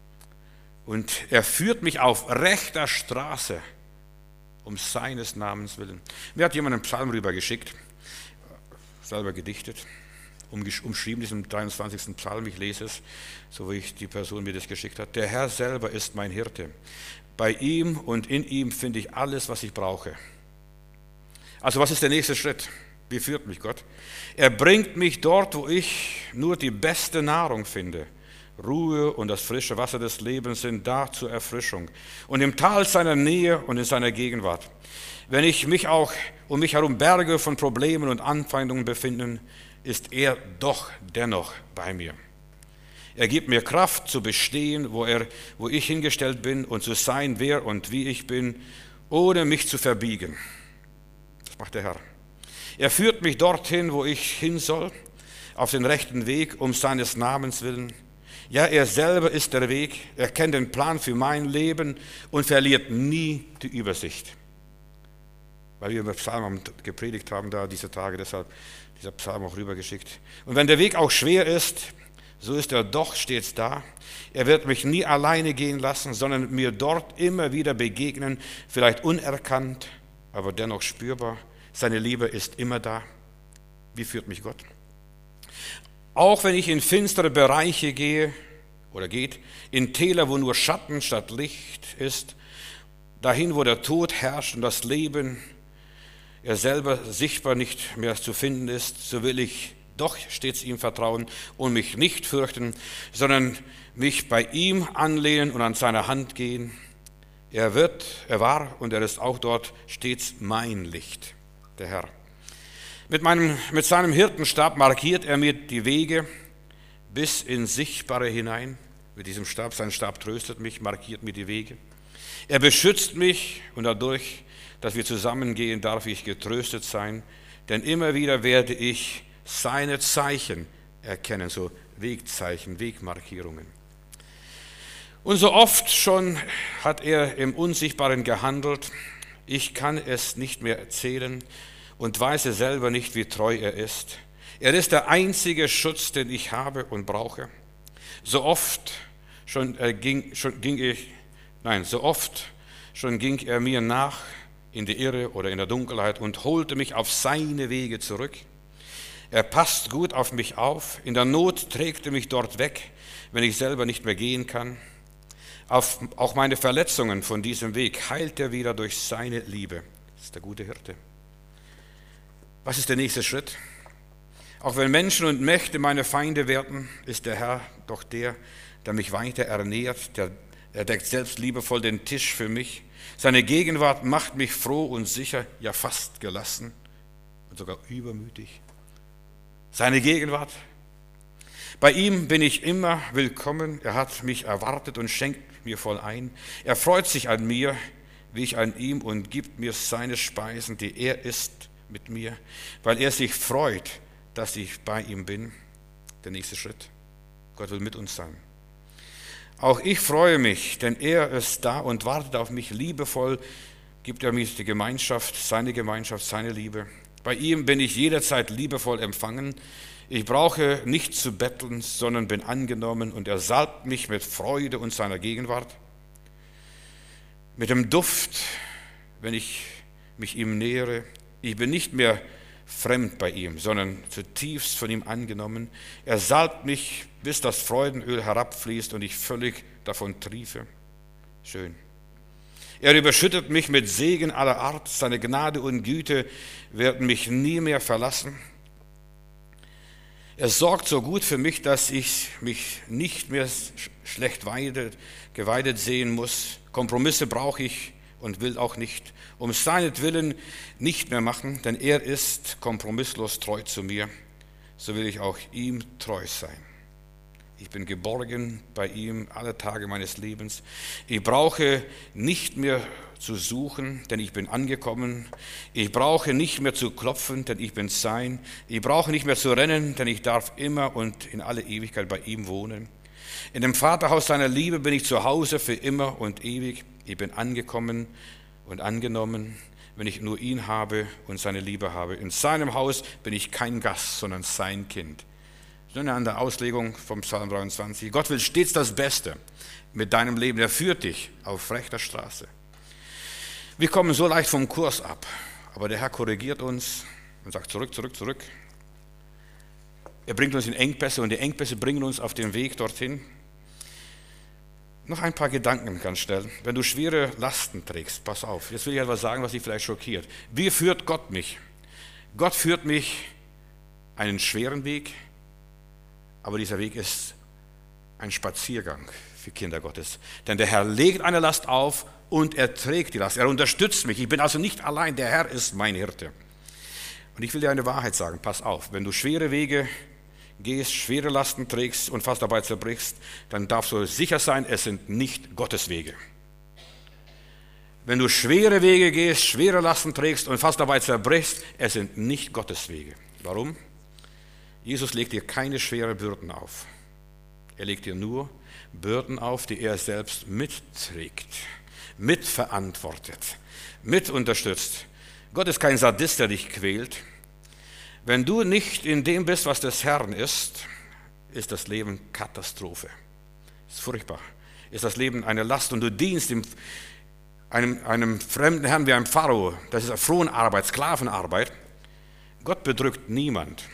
Und er führt mich auf rechter Straße, um seines Namens willen. Mir hat jemand einen Psalm rübergeschickt, selber gedichtet, umschrieben, diesen dreiundzwanzigsten Psalm, ich lese es, so wie ich die Person mir das geschickt hat. Der Herr selber ist mein Hirte. Bei ihm und in ihm finde ich alles, was ich brauche. Also was ist der nächste Schritt? Wie führt mich Gott? Er bringt mich dort, wo ich nur die beste Nahrung finde. Ruhe und das frische Wasser des Lebens sind da zur Erfrischung. Und im Tal seiner Nähe und in seiner Gegenwart. Wenn ich mich auch um mich herum Berge von Problemen und Anfeindungen befinden, ist er doch dennoch bei mir. Er gibt mir Kraft zu bestehen, wo, er, wo ich hingestellt bin und zu sein, wer und wie ich bin, ohne mich zu verbiegen. Das macht der Herr. Er führt mich dorthin, wo ich hin soll, auf den rechten Weg, um seines Namens willen. Ja, er selber ist der Weg, er kennt den Plan für mein Leben und verliert nie die Übersicht. Weil wir über Psalm gepredigt haben, da diese Tage, deshalb dieser Psalm auch rübergeschickt. Und wenn der Weg auch schwer ist, so ist er doch stets da. Er wird mich nie alleine gehen lassen, sondern mir dort immer wieder begegnen, vielleicht unerkannt, aber dennoch spürbar. Seine Liebe ist immer da. Wie führt mich Gott? Auch wenn ich in finstere Bereiche gehe oder geht, in Täler, wo nur Schatten statt Licht ist, dahin, wo der Tod herrscht und das Leben, er selber sichtbar nicht mehr zu finden ist, so will ich doch stets ihm vertrauen und mich nicht fürchten, sondern mich bei ihm anlehnen und an seiner Hand gehen. Er wird, er war und er ist auch dort stets mein Licht, der Herr. Mit, meinem, mit seinem Hirtenstab markiert er mir die Wege bis ins Sichtbare hinein. Mit diesem Stab, sein Stab tröstet mich, markiert mir die Wege. Er beschützt mich und dadurch, dass wir zusammengehen, darf ich getröstet sein, denn immer wieder werde ich seine Zeichen erkennen, so Wegzeichen, Wegmarkierungen. Und so oft schon hat er im Unsichtbaren gehandelt. Ich kann es nicht mehr erzählen und weiß selber nicht, wie treu er ist. Er ist der einzige Schutz, den ich habe und brauche. So oft schon, äh, ging, schon ging ich, nein, so oft schon ging er mir nach in die Irre oder in der Dunkelheit und holte mich auf seine Wege zurück. Er passt gut auf mich auf. In der Not trägt er mich dort weg, wenn ich selber nicht mehr gehen kann. Auf, auch meine Verletzungen von diesem Weg heilt er wieder durch seine Liebe. Das ist der gute Hirte. Was ist der nächste Schritt? Auch wenn Menschen und Mächte meine Feinde werden, ist der Herr doch der, der mich weiter ernährt. Der, er deckt selbst liebevoll den Tisch für mich. Seine Gegenwart macht mich froh und sicher, ja fast gelassen und sogar übermütig. Seine Gegenwart. Bei ihm bin ich immer willkommen. Er hat mich erwartet und schenkt mir voll ein. Er freut sich an mir, wie ich an ihm, und gibt mir seine Speisen, die er isst mit mir, weil er sich freut, dass ich bei ihm bin. Der nächste Schritt. Gott will mit uns sein. Auch ich freue mich, denn er ist da und wartet auf mich liebevoll, gibt er mir die Gemeinschaft, seine Gemeinschaft, seine Liebe. Bei ihm bin ich jederzeit liebevoll empfangen. Ich brauche nicht zu betteln, sondern bin angenommen, und er salbt mich mit Freude und seiner Gegenwart. Mit dem Duft, wenn ich mich ihm nähere. Ich bin nicht mehr fremd bei ihm, sondern zutiefst von ihm angenommen. Er salbt mich, bis das Freudenöl herabfließt und ich völlig davon triefe. Schön. Er überschüttet mich mit Segen aller Art. Seine Gnade und Güte werden mich nie mehr verlassen. Er sorgt so gut für mich, dass ich mich nicht mehr schlecht weidet, geweidet sehen muss. Kompromisse brauche ich und will auch nicht um seinetwillen nicht mehr machen, denn er ist kompromisslos treu zu mir. So will ich auch ihm treu sein. Ich bin geborgen bei ihm alle Tage meines Lebens. Ich brauche nicht mehr zu suchen, denn ich bin angekommen. Ich brauche nicht mehr zu klopfen, denn ich bin sein. Ich brauche nicht mehr zu rennen, denn ich darf immer und in alle Ewigkeit bei ihm wohnen. In dem Vaterhaus seiner Liebe bin ich zu Hause für immer und ewig. Ich bin angekommen und angenommen, wenn ich nur ihn habe und seine Liebe habe. In seinem Haus bin ich kein Gast, sondern sein Kind. An der Auslegung vom Psalm dreiundzwanzig. Gott will stets das Beste mit deinem Leben. Er führt dich auf rechter Straße. Wir kommen so leicht vom Kurs ab, aber der Herr korrigiert uns und sagt zurück, zurück, zurück. Er bringt uns in Engpässe und die Engpässe bringen uns auf den Weg dorthin. Noch ein paar Gedanken ganz schnell. Wenn du schwere Lasten trägst, pass auf, jetzt will ich etwas sagen, was dich vielleicht schockiert. Wie führt Gott mich? Gott führt mich einen schweren Weg, aber dieser Weg ist ein Spaziergang für Kinder Gottes. Denn der Herr legt eine Last auf und er trägt die Last. Er unterstützt mich. Ich bin also nicht allein. Der Herr ist mein Hirte. Und ich will dir eine Wahrheit sagen. Pass auf. Wenn du schwere Wege gehst, schwere Lasten trägst und fast dabei zerbrichst, dann darfst du sicher sein, es sind nicht Gottes Wege. Wenn du schwere Wege gehst, schwere Lasten trägst und fast dabei zerbrichst, es sind nicht Gottes Wege. Warum? Jesus legt dir keine schweren Bürden auf. Er legt dir nur Bürden auf, die er selbst mitträgt, mitverantwortet, mit unterstützt. Gott ist kein Sadist, der dich quält. Wenn du nicht in dem bist, was des Herrn ist, ist das Leben Katastrophe. Ist furchtbar. Ist das Leben eine Last und du dienst dem, einem, einem fremden Herrn wie einem Pharao. Das ist Fronarbeit, Sklavenarbeit. Gott bedrückt niemand.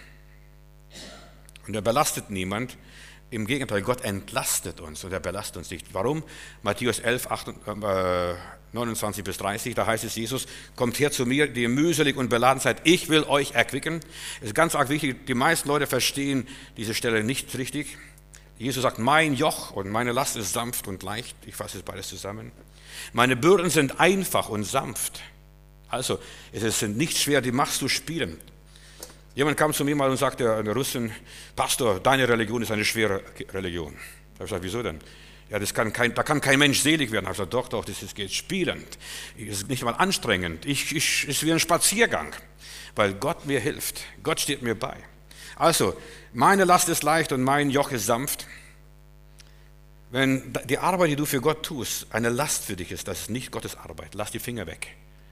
Und er belastet niemand. Im Gegenteil, Gott entlastet uns und er belastet uns nicht. Warum? Matthäus elf, neunundzwanzig bis dreißig, da heißt es, Jesus, kommt her zu mir, die ihr mühselig und beladen seid, ich will euch erquicken. Es ist ganz arg wichtig, die meisten Leute verstehen diese Stelle nicht richtig. Jesus sagt, mein Joch und meine Last ist sanft und leicht. Ich fasse es beides zusammen. Meine Bürden sind einfach und sanft. Also, es sind nicht schwer, die machst du spielen. Jemand kam zu mir mal und sagte, eine Russin, Pastor, deine Religion ist eine schwere Religion. Da habe ich gesagt, wieso denn? Ja, das kann kein, da kann kein Mensch selig werden. Da habe ich gesagt, doch, doch, das ist, geht spielend. Das ist nicht mal anstrengend. Ich, ich, es ist wie ein Spaziergang, weil Gott mir hilft. Gott steht mir bei. Also, meine Last ist leicht und mein Joch ist sanft. Wenn die Arbeit, die du für Gott tust, eine Last für dich ist, das ist nicht Gottes Arbeit. Lass die Finger weg.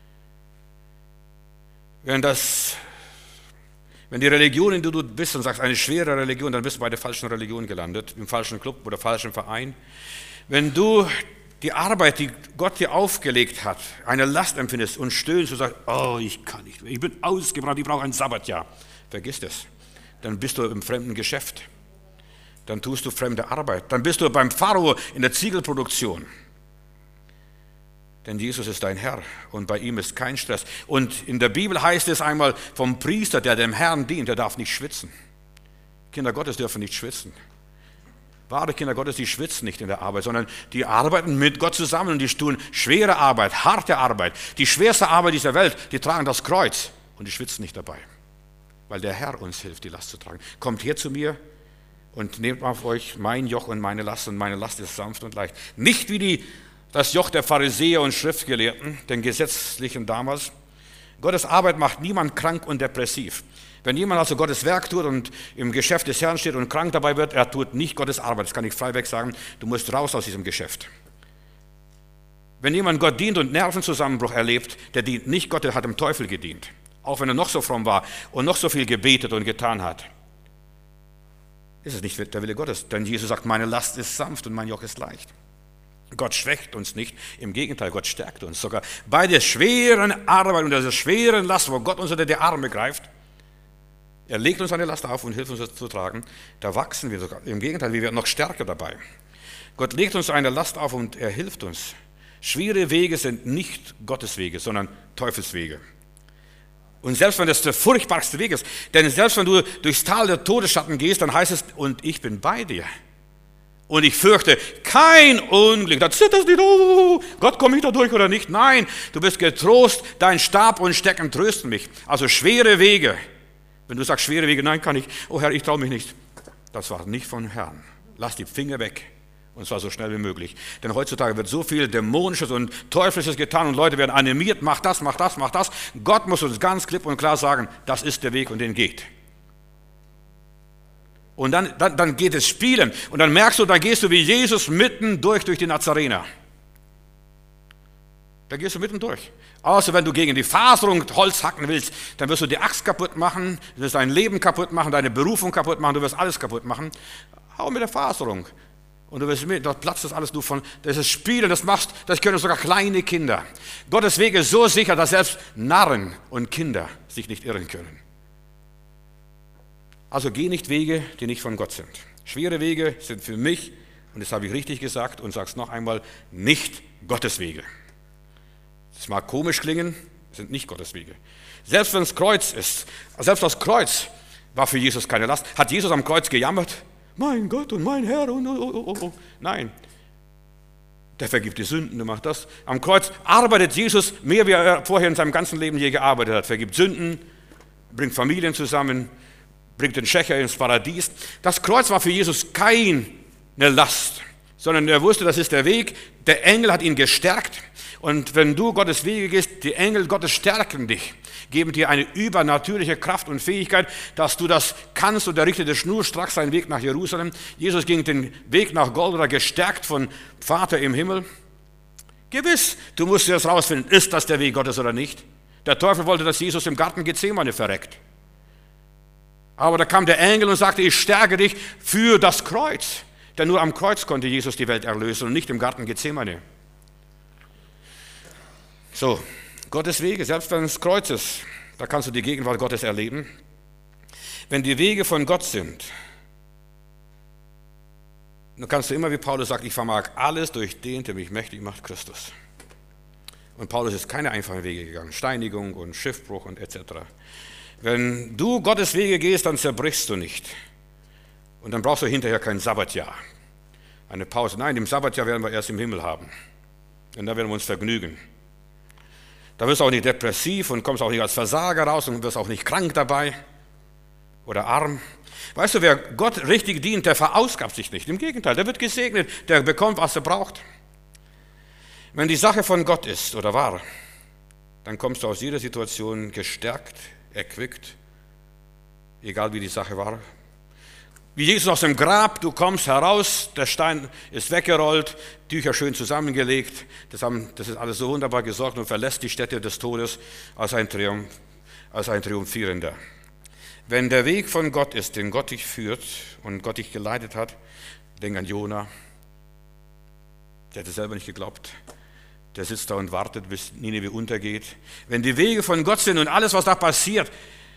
Wenn das... Wenn die Religion, in der du bist und sagst, eine schwere Religion, dann bist du bei der falschen Religion gelandet, im falschen Club oder falschen Verein. Wenn du die Arbeit, die Gott dir aufgelegt hat, eine Last empfindest und stöhnst und sagst, oh, ich kann nicht, ich bin ausgebrannt, ich brauche ein Sabbatjahr, vergiss das. Dann bist du im fremden Geschäft. Dann tust du fremde Arbeit. Dann bist du beim Pharao in der Ziegelproduktion. Denn Jesus ist dein Herr und bei ihm ist kein Stress. Und in der Bibel heißt es einmal vom Priester, der dem Herrn dient, der darf nicht schwitzen. Kinder Gottes dürfen nicht schwitzen. Wahre Kinder Gottes, die schwitzen nicht in der Arbeit, sondern die arbeiten mit Gott zusammen und die tun schwere Arbeit, harte Arbeit. Die schwerste Arbeit dieser Welt, die tragen das Kreuz und die schwitzen nicht dabei. Weil der Herr uns hilft, die Last zu tragen. Kommt her zu mir und nehmt auf euch mein Joch und meine Last und meine Last ist sanft und leicht. Nicht wie die Das Joch der Pharisäer und Schriftgelehrten, den Gesetzlichen damals. Gottes Arbeit macht niemand krank und depressiv. Wenn jemand also Gottes Werk tut und im Geschäft des Herrn steht und krank dabei wird, er tut nicht Gottes Arbeit. Das kann ich freiweg sagen. Du musst raus aus diesem Geschäft. Wenn jemand Gott dient und Nervenzusammenbruch erlebt, der dient nicht Gott, der hat dem Teufel gedient. Auch wenn er noch so fromm war und noch so viel gebetet und getan hat. Ist es nicht der Wille Gottes. Denn Jesus sagt, meine Last ist sanft und mein Joch ist leicht. Gott schwächt uns nicht, im Gegenteil, Gott stärkt uns. Sogar bei der schweren Arbeit und dieser schweren Last, wo Gott uns unter die Arme greift, Er legt uns eine Last auf und hilft uns das zu tragen. Da wachsen wir sogar. Im Gegenteil, wir werden noch stärker dabei. Gott legt uns eine Last auf und er hilft uns. Schwere Wege sind nicht Gottes Wege, sondern Teufelswege. Und selbst wenn das der furchtbarste Weg ist, denn selbst wenn du durchs Tal der Todesschatten gehst, dann heißt es, und ich bin bei dir. Und ich fürchte kein Unglück. Da zitterst du, oh, Gott, komme ich da durch oder nicht? Nein, du bist getrost, dein Stab und Stecken trösten mich. Also schwere Wege. Wenn du sagst, schwere Wege, nein, kann ich. Oh Herr, ich traue mich nicht. Das war nicht von Herrn. Lass die Finger weg. Und zwar so schnell wie möglich. Denn heutzutage wird so viel Dämonisches und Teuflisches getan und Leute werden animiert, mach das, mach das, mach das. Gott muss uns ganz klipp und klar sagen, das ist der Weg und den geht. Und dann, dann, dann geht es spielen. Und dann merkst du, dann gehst du wie Jesus mitten durch, durch die Nazarener. Da gehst du mitten durch. Außer wenn du gegen die Faserung Holz hacken willst, dann wirst du die Axt kaputt machen, du wirst dein Leben kaputt machen, deine Berufung kaputt machen, du wirst alles kaputt machen. Hau mit der Faserung. Und du wirst mit, da platzt das alles nur von, das ist Spielen, das machst, das können sogar kleine Kinder. Gottes Weg ist so sicher, dass selbst Narren und Kinder sich nicht irren können. Also geh nicht Wege, die nicht von Gott sind. Schwere Wege sind für mich, und das habe ich richtig gesagt und sage es noch einmal, nicht Gottes Wege. Das mag komisch klingen, sind nicht Gottes Wege. Selbst wenn es Kreuz ist, selbst das Kreuz war für Jesus keine Last. Hat Jesus am Kreuz gejammert? Mein Gott und mein Herr und oh, oh, oh, oh. Nein, der vergibt die Sünden, der macht das. Am Kreuz arbeitet Jesus mehr, wie er vorher in seinem ganzen Leben je gearbeitet hat. Vergibt Sünden, bringt Familien zusammen, bringt den Schächer ins Paradies. Das Kreuz war für Jesus keine Last, sondern er wusste, das ist der Weg. Der Engel hat ihn gestärkt. Und wenn du Gottes Wege gehst, die Engel Gottes stärken dich, geben dir eine übernatürliche Kraft und Fähigkeit, dass du das kannst, und er richtete schnurstracks seinen Weg nach Jerusalem. Jesus ging den Weg nach Golgatha gestärkt von Vater im Himmel. Gewiss, du musst jetzt rausfinden, ist das der Weg Gottes oder nicht? Der Teufel wollte, dass Jesus im Garten Gethsemane verreckt. Aber da kam der Engel und sagte, ich stärke dich für das Kreuz. Denn nur am Kreuz konnte Jesus die Welt erlösen und nicht im Garten Gethsemane. So, Gottes Wege, selbst wenn es Kreuz ist, da kannst du die Gegenwart Gottes erleben. Wenn die Wege von Gott sind, dann kannst du immer, wie Paulus sagt, ich vermag alles durch den, der mich mächtig macht, Christus. Und Paulus ist keine einfachen Wege gegangen, Steinigung und Schiffbruch und et cetera. Wenn du Gottes Wege gehst, dann zerbrichst du nicht. Und dann brauchst du hinterher kein Sabbatjahr, eine Pause. Nein, im Sabbatjahr werden wir erst im Himmel haben. Und da werden wir uns vergnügen. Da wirst du auch nicht depressiv und kommst auch nicht als Versager raus und wirst auch nicht krank dabei oder arm. Weißt du, wer Gott richtig dient, der verausgabt sich nicht. Im Gegenteil, der wird gesegnet, der bekommt, was er braucht. Wenn die Sache von Gott ist oder war, dann kommst du aus jeder Situation gestärkt, erquickt, egal wie die Sache war. Wie Jesus aus dem Grab, du kommst heraus, der Stein ist weggerollt, Tücher schön zusammengelegt, das, haben, das ist alles so wunderbar gesorgt und verlässt die Stätte des Todes als ein, Triumph, als ein Triumphierender. Wenn der Weg von Gott ist, den Gott dich führt und Gott dich geleitet hat, denk an Jona, der hätte selber nicht geglaubt, der sitzt da und wartet, bis Nineveh untergeht. Wenn die Wege von Gott sind und alles, was da passiert,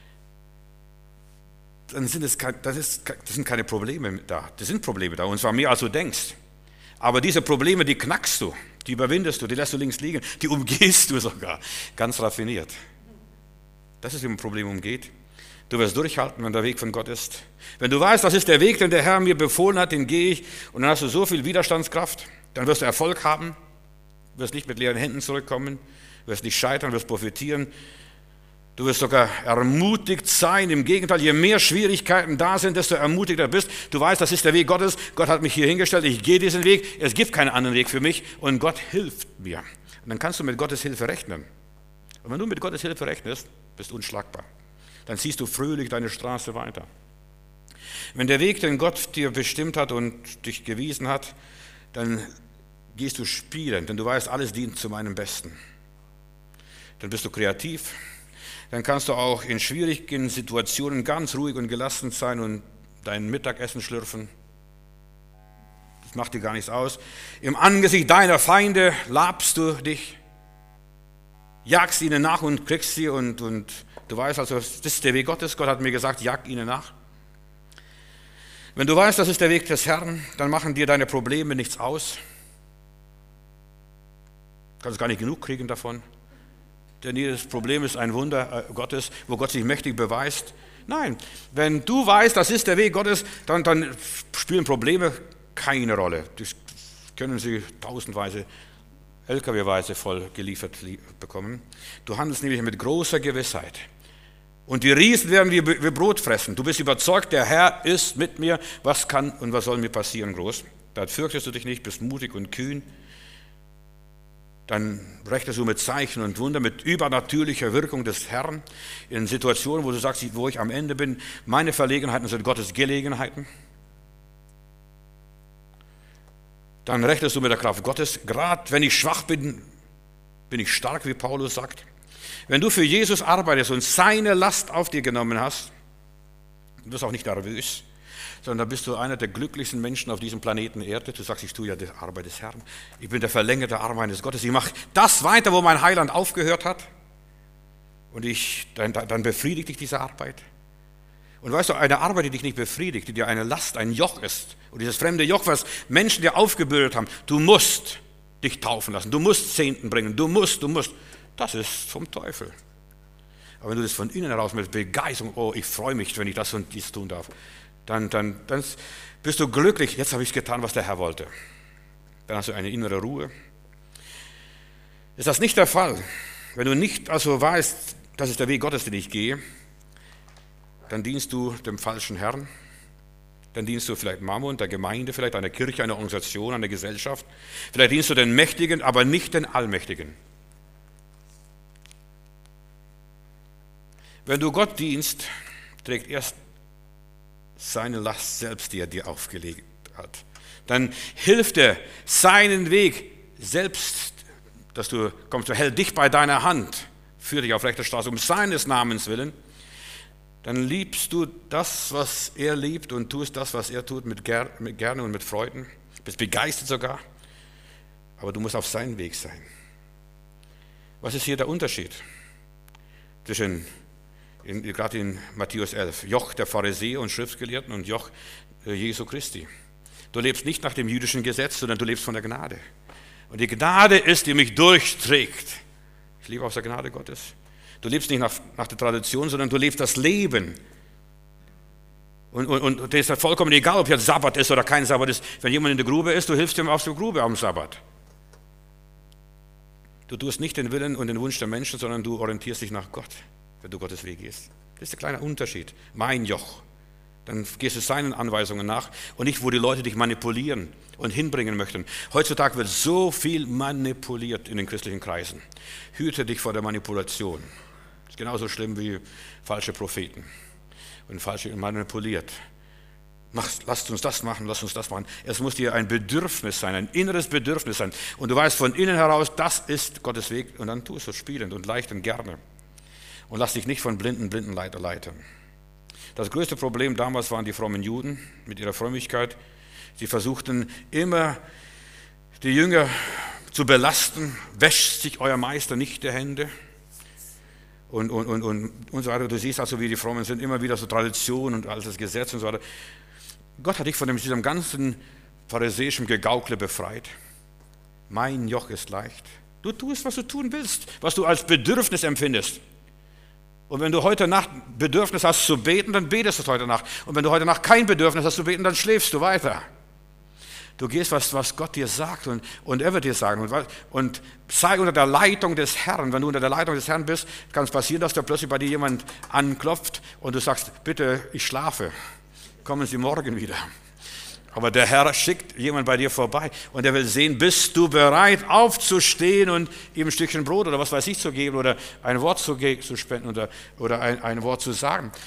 dann sind es kein, das, ist, das sind keine Probleme da. Das sind Probleme da, und zwar mehr als du denkst. Aber diese Probleme, die knackst du, die überwindest du, die lässt du links liegen, die umgehst du sogar, ganz raffiniert. Das ist, wie man Probleme umgeht. Du wirst durchhalten, wenn der Weg von Gott ist. Wenn du weißt, das ist der Weg, den der Herr mir befohlen hat, den gehe ich, und dann hast du so viel Widerstandskraft, dann wirst du Erfolg haben, wirst nicht mit leeren Händen zurückkommen, wirst nicht scheitern, wirst profitieren. Du wirst sogar ermutigt sein. Im Gegenteil, je mehr Schwierigkeiten da sind, desto ermutigter bist. Du weißt, das ist der Weg Gottes. Gott hat mich hier hingestellt. Ich gehe diesen Weg. Es gibt keinen anderen Weg für mich. Und Gott hilft mir. Und dann kannst du mit Gottes Hilfe rechnen. Und wenn du mit Gottes Hilfe rechnest, bist du unschlagbar. Dann ziehst du fröhlich deine Straße weiter. Wenn der Weg, den Gott dir bestimmt hat und dich gewiesen hat, dann gehst du spielen. Denn du weißt, alles dient zu meinem Besten. Dann bist du kreativ. Dann kannst du auch in schwierigen Situationen ganz ruhig und gelassen sein und dein Mittagessen schlürfen. Das macht dir gar nichts aus. Im Angesicht deiner Feinde labst du dich. jagst ihnen nach und kriegst sie und, und du weißt also, das ist der Weg Gottes. Gott hat mir gesagt, jag ihnen nach. Wenn du weißt, das ist der Weg des Herrn, dann machen dir deine Probleme nichts aus. Du kannst gar nicht genug kriegen davon. Denn jedes Problem ist ein Wunder Gottes, wo Gott sich mächtig beweist. Nein, wenn du weißt, das ist der Weg Gottes, dann, dann spielen Probleme keine Rolle. Das können sie tausendweise, L K W-weise voll geliefert bekommen. Du handelst nämlich mit großer Gewissheit. Und die Riesen werden wie, wie Brot fressen. Du bist überzeugt, der Herr ist mit mir. Was kann und was soll mir passieren, groß? Dann fürchtest du dich nicht, bist mutig und kühn. Dann rechnest du mit Zeichen und Wunder, mit übernatürlicher Wirkung des Herrn in Situationen, wo du sagst, wo ich am Ende bin, meine Verlegenheiten sind Gottes Gelegenheiten. Dann rechnest du mit der Kraft Gottes. Gerade wenn ich schwach bin, bin ich stark, wie Paulus sagt. Wenn du für Jesus arbeitest und seine Last auf dir genommen hast, du wirst auch nicht nervös, sondern da bist du einer der glücklichsten Menschen auf diesem Planeten Erde. Du sagst, ich tue ja die Arbeit des Herrn. Ich bin der verlängerte Arm eines Gottes. Ich mache das weiter, wo mein Heiland aufgehört hat. Und ich, dann, dann befriedigt dich diese Arbeit. Und weißt du, eine Arbeit, die dich nicht befriedigt, die dir eine Last, ein Joch ist, und dieses fremde Joch, was Menschen dir aufgebürdet haben, du musst dich taufen lassen, du musst Zehnten bringen, du musst, du musst, das ist vom Teufel. Aber wenn du das von innen heraus mit Begeisterung, oh, ich freue mich, wenn ich das und dies tun darf, Dann, dann, dann bist du glücklich, jetzt habe ich getan, was der Herr wollte. Dann hast du eine innere Ruhe. Ist das nicht der Fall, wenn du nicht also weißt, das ist der Weg Gottes, den ich gehe, dann dienst du dem falschen Herrn, dann dienst du vielleicht Mammon, der Gemeinde, vielleicht einer Kirche, einer Organisation, einer Gesellschaft, vielleicht dienst du den Mächtigen, aber nicht den Allmächtigen. Wenn du Gott dienst, trägt erst seine Last selbst, die er dir aufgelegt hat. Dann hilft er seinen Weg selbst, dass du kommst, er hält dich bei deiner Hand, führt dich auf rechter Straße um seines Namens willen. Dann liebst du das, was er liebt und tust das, was er tut, mit, ger mit gerne und mit Freuden. Bist begeistert sogar, aber du musst auf seinen Weg sein. Was ist hier der Unterschied zwischen In, gerade in Matthäus elf, Joch der Pharisäer und Schriftgelehrten und Joch Jesu Christi. Du lebst nicht nach dem jüdischen Gesetz, sondern du lebst von der Gnade. Und die Gnade ist, die mich durchträgt. Ich lebe aus der Gnade Gottes. Du lebst nicht nach, nach der Tradition, sondern du lebst das Leben. Und, und, und dir ist das vollkommen egal, ob jetzt Sabbat ist oder kein Sabbat ist. Wenn jemand in der Grube ist, du hilfst ihm aus der Grube am Sabbat. Du tust nicht den Willen und den Wunsch der Menschen, sondern du orientierst dich nach Gott, wenn du Gottes Weg gehst. Das ist der kleine Unterschied. Mein Joch. Dann gehst du seinen Anweisungen nach und nicht, wo die Leute dich manipulieren und hinbringen möchten. Heutzutage wird so viel manipuliert in den christlichen Kreisen. Hüte dich vor der Manipulation. Das ist genauso schlimm wie falsche Propheten und falsche manipuliert. Mach, lasst uns das machen, lasst uns das machen. Es muss dir ein Bedürfnis sein, ein inneres Bedürfnis sein. Und du weißt von innen heraus, das ist Gottes Weg. Und dann tust du es spielend und leicht und gerne. Und lass dich nicht von blinden Blindenleiter leiten. Das größte Problem damals waren die frommen Juden mit ihrer Frömmigkeit. Sie versuchten immer, die Jünger zu belasten. Wäscht sich euer Meister nicht die Hände? Und, und, und, und, und so weiter. Du siehst also, wie die Frommen sind, immer wieder so Tradition und alles das Gesetz und so weiter. Gott hat dich von diesem ganzen pharisäischen Gegaukle befreit. Mein Joch ist leicht. Du tust, was du tun willst, was du als Bedürfnis empfindest. Und wenn du heute Nacht Bedürfnis hast zu beten, dann betest du heute Nacht. Und wenn du heute Nacht kein Bedürfnis hast zu beten, dann schläfst du weiter. Du gehst, was, was Gott dir sagt und, und er wird dir sagen. Und, und sei unter der Leitung des Herrn. Wenn du unter der Leitung des Herrn bist, kann es passieren, dass da plötzlich bei dir jemand anklopft und du sagst, bitte, ich schlafe. Kommen Sie morgen wieder. Aber der Herr schickt jemand bei dir vorbei und er will sehen, bist du bereit aufzustehen und ihm ein Stückchen Brot oder was weiß ich zu geben oder ein Wort zu, zu spenden oder, oder ein, ein Wort zu sagen.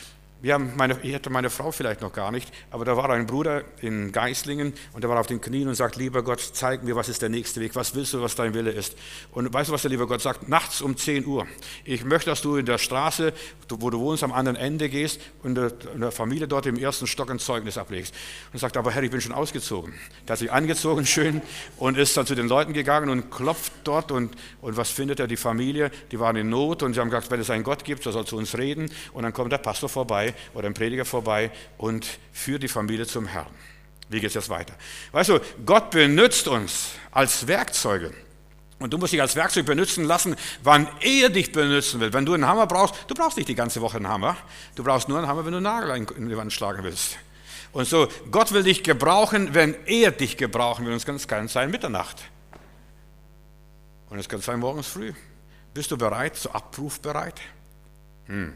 Wir haben meine, ich hätte meine Frau vielleicht noch gar nicht, aber da war ein Bruder in Geislingen und der war auf den Knien und sagt, lieber Gott, zeig mir, was ist der nächste Weg, was willst du, was dein Wille ist. Und weißt du, was der liebe Gott sagt? Nachts um zehn Uhr. Ich möchte, dass du in der Straße, wo du wohnst, am anderen Ende gehst und in der Familie dort im ersten Stock ein Zeugnis ablegst. Und sagt, aber Herr, ich bin schon ausgezogen. Der hat sich angezogen schön und ist dann zu den Leuten gegangen und klopft dort und, und was findet er? Die Familie, die waren in Not und sie haben gesagt, wenn es einen Gott gibt, der soll zu uns reden. Und dann kommt der Pastor vorbei oder ein Prediger vorbei und führt die Familie zum Herrn. Wie geht es jetzt weiter? Weißt du, Gott benutzt uns als Werkzeuge. Und du musst dich als Werkzeug benutzen lassen, wann er dich benutzen will. Wenn du einen Hammer brauchst, du brauchst nicht die ganze Woche einen Hammer. Du brauchst nur einen Hammer, wenn du einen Nagel in die Wand schlagen willst. Und so, Gott will dich gebrauchen, wenn er dich gebrauchen will. Und es kann sein Mitternacht. Und es kann sein morgens früh. Bist du bereit, so abrufbereit? Hm.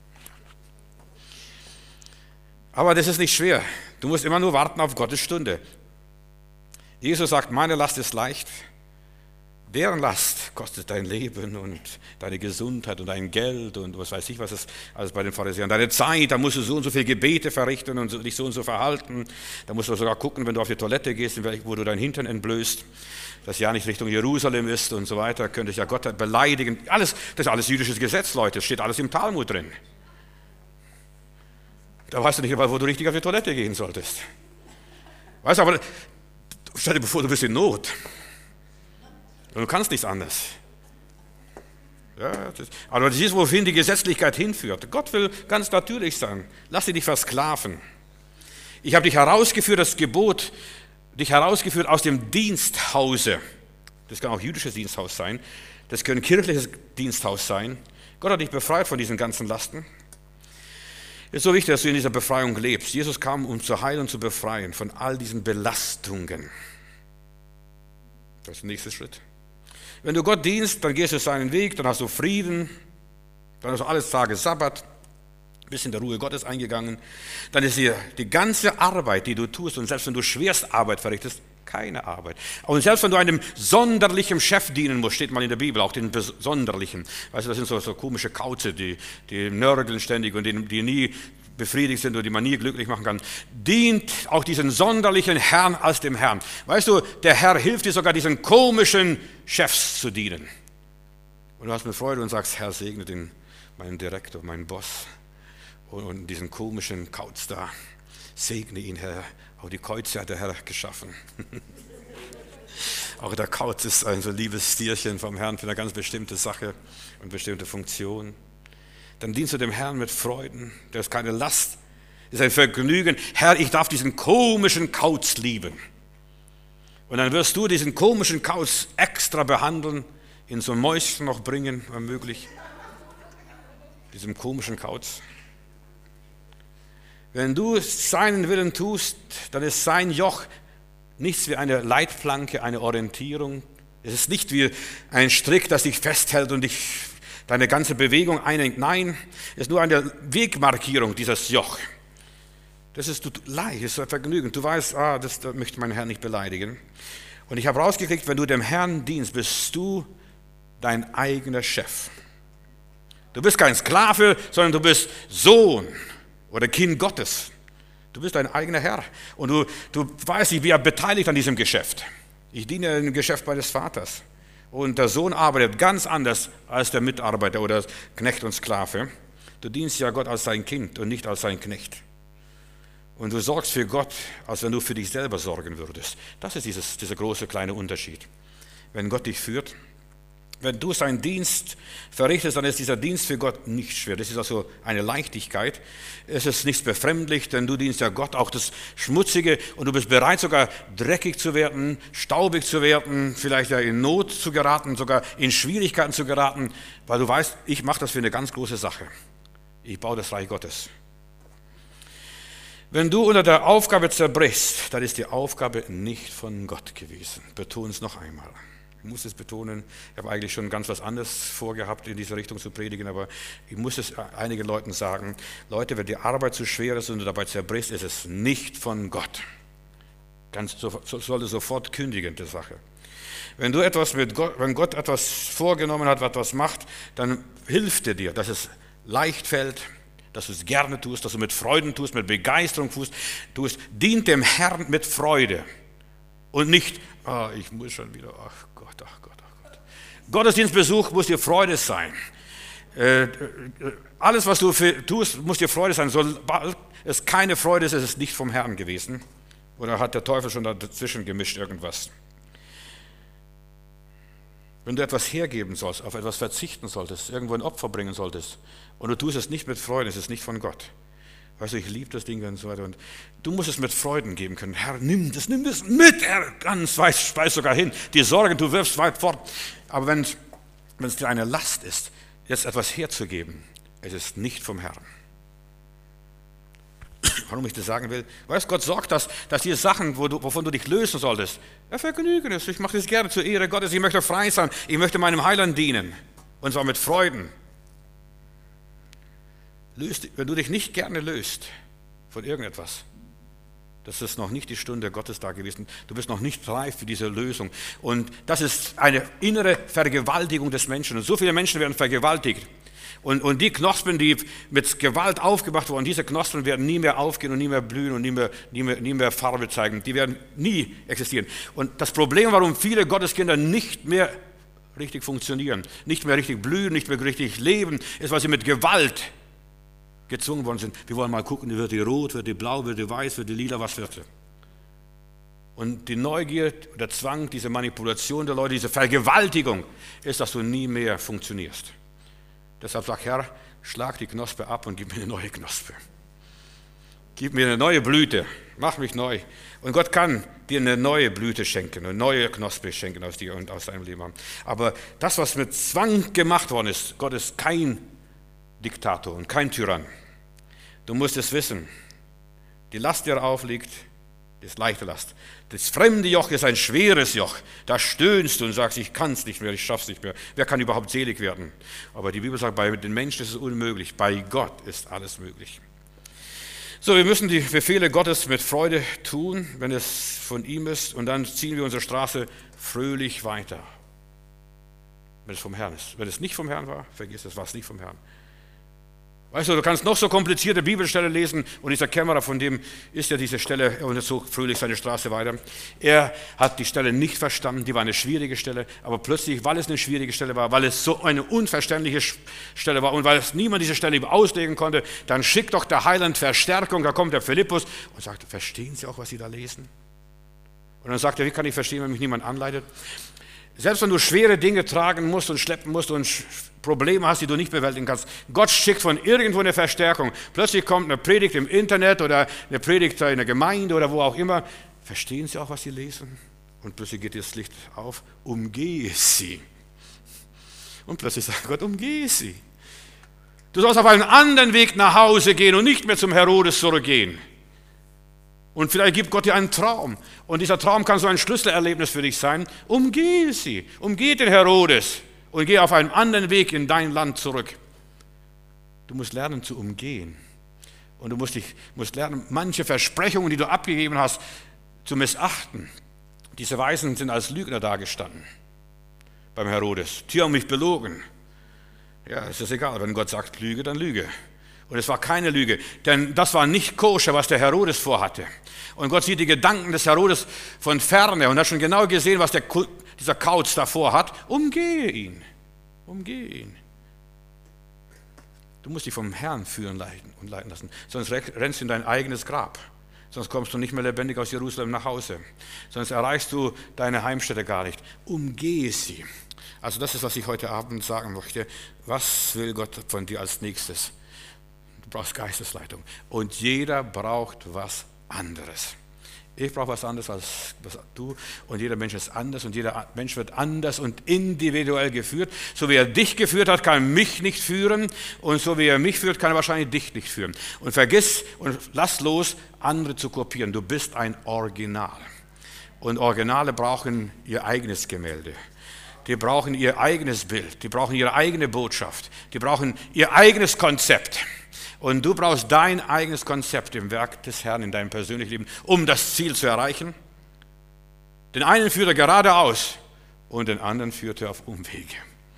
Aber das ist nicht schwer. Du musst immer nur warten auf Gottes Stunde. Jesus sagt, meine Last ist leicht. Deren Last kostet dein Leben und deine Gesundheit und dein Geld und was weiß ich, was ist alles bei den Pharisäern. Deine Zeit, da musst du so und so viele Gebete verrichten und dich so und so verhalten. Da musst du sogar gucken, wenn du auf die Toilette gehst, wo du dein Hintern entblößt, das ja nicht Richtung Jerusalem ist und so weiter. Könnte ich ja Gott beleidigen. Alles, das ist alles jüdisches Gesetz, Leute. Das steht alles im Talmud drin. Da weißt du nicht, wo du richtig auf die Toilette gehen solltest. Weißt du, aber stell dir vor, du bist in Not. Und du kannst nichts anderes. Ja, das, aber das ist, wohin die Gesetzlichkeit hinführt. Gott will ganz natürlich sein. Lass dich nicht versklaven. Ich habe dich herausgeführt, das Gebot, dich herausgeführt aus dem Diensthause. Das kann auch jüdisches Diensthaus sein. Das kann kirchliches Diensthaus sein. Gott hat dich befreit von diesen ganzen Lasten. Es ist so wichtig, dass du in dieser Befreiung lebst. Jesus kam, um zu heilen und zu befreien von all diesen Belastungen. Das ist der nächste Schritt. Wenn du Gott dienst, dann gehst du seinen Weg, dann hast du Frieden, dann hast du alles Tage Sabbat, bist in der Ruhe Gottes eingegangen. Dann ist hier die ganze Arbeit, die du tust, und selbst wenn du Schwerstarbeit verrichtest, keine Arbeit. Und selbst wenn du einem sonderlichen Chef dienen musst, steht mal in der Bibel, auch den Sonderlichen. Weißt du, das sind so, so komische Kauze, die, die nörgeln ständig und die, die nie befriedigt sind und die man nie glücklich machen kann. Dient auch diesen sonderlichen Herrn als dem Herrn. Weißt du, der Herr hilft dir sogar, diesen komischen Chefs zu dienen. Und du hast mit Freude und sagst, Herr, segne den, meinen Direktor, meinen Boss und, und diesen komischen Kauz da. Segne ihn, Herr. Auch die Käuze hat der Herr geschaffen. Auch der Kauz ist ein so liebes Tierchen vom Herrn für eine ganz bestimmte Sache und bestimmte Funktion. Dann dienst du dem Herrn mit Freuden. Das ist keine Last, das ist ein Vergnügen. Herr, ich darf diesen komischen Kauz lieben. Und dann wirst du diesen komischen Kauz extra behandeln, in so ein Mäuschen noch bringen, wenn möglich. Diesem komischen Kauz. Wenn du seinen Willen tust, dann ist sein Joch nichts wie eine Leitplanke, eine Orientierung. Es ist nicht wie ein Strick, das dich festhält und dich deine ganze Bewegung einengt. Nein, es ist nur eine Wegmarkierung, dieses Joch. Das ist leicht, das ist ein Vergnügen. Du weißt, ah, das, das möchte mein Herr nicht beleidigen. Und ich habe rausgekriegt, wenn du dem Herrn dienst, bist du dein eigener Chef. Du bist kein Sklave, sondern du bist Sohn oder Kind Gottes. Du bist dein eigener Herr. Und du, du weißt, ich bin ja beteiligt an diesem Geschäft. Ich diene im Geschäft meines Vaters. Und der Sohn arbeitet ganz anders als der Mitarbeiter oder Knecht und Sklave. Du dienst ja Gott als sein Kind und nicht als sein Knecht. Und du sorgst für Gott, als wenn du für dich selber sorgen würdest. Das ist dieses, dieser große kleine Unterschied. Wenn Gott dich führt, wenn du seinen Dienst verrichtest, dann ist dieser Dienst für Gott nicht schwer. Das ist also eine Leichtigkeit. Es ist nichts befremdlich, denn du dienst ja Gott auch das Schmutzige und du bist bereit, sogar dreckig zu werden, staubig zu werden, vielleicht ja in Not zu geraten, sogar in Schwierigkeiten zu geraten, weil du weißt, ich mache das für eine ganz große Sache. Ich baue das Reich Gottes. Wenn du unter der Aufgabe zerbrichst, dann ist die Aufgabe nicht von Gott gewesen. Betone es noch einmal. Ich muss es betonen, ich habe eigentlich schon ganz was anderes vorgehabt, in diese Richtung zu predigen, aber ich muss es einigen Leuten sagen, Leute, wenn die Arbeit zu schwer ist und du dabei zerbrichst, ist es nicht von Gott. Ganz so, so, sollte sofort kündigen, die Sache. Wenn du etwas mit Gott, wenn Gott etwas vorgenommen hat, was etwas macht, dann hilft er dir, dass es leicht fällt, dass du es gerne tust, dass du mit Freuden tust, mit Begeisterung tust, tust. Dient dem Herrn mit Freude und nicht, oh, ich muss schon wieder, ach Gott, ach Gott, ach Gott. Gottesdienstbesuch muss dir Freude sein. Äh, alles, was du für, tust, muss dir Freude sein. Sobald es keine Freude ist, ist es nicht vom Herrn gewesen. Oder hat der Teufel schon dazwischen gemischt irgendwas? Wenn du etwas hergeben sollst, auf etwas verzichten solltest, irgendwo ein Opfer bringen solltest und du tust es nicht mit Freude, es ist nicht von Gott. Weißt du, ich liebe das Ding und so weiter. Und du musst es mit Freuden geben können. Herr, nimm das, nimm das mit, Herr, ganz weit, weiß sogar hin. Die Sorgen, du wirfst weit fort. Aber wenn, wenn es dir eine Last ist, jetzt etwas herzugeben, es ist nicht vom Herrn. Warum ich das sagen will? Weißt, Gott sorgt, dass, dass die Sachen, wo du, wovon du dich lösen solltest, ja, Vergnügen ist. Ich mache das gerne zur Ehre Gottes. Ich möchte frei sein. Ich möchte meinem Heiland dienen. Und zwar mit Freuden. Löst, wenn du dich nicht gerne löst von irgendetwas, das ist noch nicht die Stunde Gottes da gewesen. Du bist noch nicht reif für diese Lösung. Und das ist eine innere Vergewaltigung des Menschen. Und so viele Menschen werden vergewaltigt. Und, und die Knospen, die mit Gewalt aufgemacht wurden, diese Knospen werden nie mehr aufgehen und nie mehr blühen und nie mehr, nie mehr, nie mehr Farbe zeigen. Die werden nie existieren. Und das Problem, warum viele Gotteskinder nicht mehr richtig funktionieren, nicht mehr richtig blühen, nicht mehr richtig leben, ist, weil sie mit Gewalt gezwungen worden sind. Wir wollen mal gucken, wird die rot, wird die blau, wird die weiß, wird die lila, was wird sie? Und die Neugier, der Zwang, diese Manipulation der Leute, diese Vergewaltigung ist, dass du nie mehr funktionierst. Deshalb sag, Herr, schlag die Knospe ab und gib mir eine neue Knospe. Gib mir eine neue Blüte, mach mich neu. Und Gott kann dir eine neue Blüte schenken, eine neue Knospe schenken aus dir und aus deinem Leben. Aber das, was mit Zwang gemacht worden ist, Gott ist kein Diktator und kein Tyrann. Du musst es wissen, die Last, die er aufliegt, ist leichte Last. Das fremde Joch ist ein schweres Joch. Da stöhnst du und sagst, ich kann es nicht mehr, ich schaff's nicht mehr. Wer kann überhaupt selig werden? Aber die Bibel sagt, bei den Menschen ist es unmöglich. Bei Gott ist alles möglich. So, wir müssen die Befehle Gottes mit Freude tun, wenn es von ihm ist. Und dann ziehen wir unsere Straße fröhlich weiter. Wenn es vom Herrn ist. Wenn es nicht vom Herrn war, vergiss es, war es nicht vom Herrn. Weißt du, du kannst noch so komplizierte Bibelstelle lesen und dieser Kämmerer, von dem ist ja diese Stelle, und so fröhlich seine Straße weiter. Er hat die Stelle nicht verstanden, die war eine schwierige Stelle, aber plötzlich, weil es eine schwierige Stelle war, weil es so eine unverständliche Stelle war und weil es niemand diese Stelle auslegen konnte, dann schickt doch der Heiland Verstärkung, da kommt der Philippus und sagt, verstehen Sie auch, was Sie da lesen? Und dann sagt er, wie kann ich verstehen, wenn mich niemand anleitet? Selbst wenn du schwere Dinge tragen musst und schleppen musst und Probleme hast, die du nicht bewältigen kannst, Gott schickt von irgendwo eine Verstärkung. Plötzlich kommt eine Predigt im Internet oder eine Predigt in der Gemeinde oder wo auch immer. Verstehen Sie auch, was Sie lesen? Und plötzlich geht das Licht auf, umgehe sie. Und plötzlich sagt Gott, umgehe sie. Du sollst auf einen anderen Weg nach Hause gehen und nicht mehr zum Herodes zurückgehen. Und vielleicht gibt Gott dir einen Traum. Und dieser Traum kann so ein Schlüsselerlebnis für dich sein. Umgehe sie. Umgehe den Herodes. Und geh auf einen anderen Weg in dein Land zurück. Du musst lernen zu umgehen. Und du musst, dich, musst lernen, manche Versprechungen, die du abgegeben hast, zu missachten. Diese Weisen sind als Lügner dagestanden beim Herodes. Die haben mich belogen. Ja, es ist egal, wenn Gott sagt, lüge, dann lüge. Und es war keine Lüge, denn das war nicht koscher, was der Herodes vorhatte. Und Gott sieht die Gedanken des Herodes von ferne und hat schon genau gesehen, was der, dieser Kauz davor hat. Umgehe ihn, umgehe ihn. Du musst dich vom Herrn führen leiten und leiten lassen, sonst rennst du in dein eigenes Grab. Sonst kommst du nicht mehr lebendig aus Jerusalem nach Hause. Sonst erreichst du deine Heimstätte gar nicht. Umgehe sie. Also das ist, was ich heute Abend sagen möchte. Was will Gott von dir als nächstes? Du brauchst Geistesleitung. Und jeder braucht was anderes. Ich brauche was anderes als du. Und jeder Mensch ist anders. Und jeder Mensch wird anders und individuell geführt. So wie er dich geführt hat, kann er mich nicht führen. Und so wie er mich führt, kann er wahrscheinlich dich nicht führen. Und vergiss und lass los, andere zu kopieren. Du bist ein Original. Und Originale brauchen ihr eigenes Gemälde. Die brauchen ihr eigenes Bild. Die brauchen ihre eigene Botschaft. Die brauchen ihr eigenes Konzept. Und du brauchst dein eigenes Konzept im Werk des Herrn in deinem persönlichen Leben, um das Ziel zu erreichen. Den einen führt er geradeaus und den anderen führt er auf Umwege.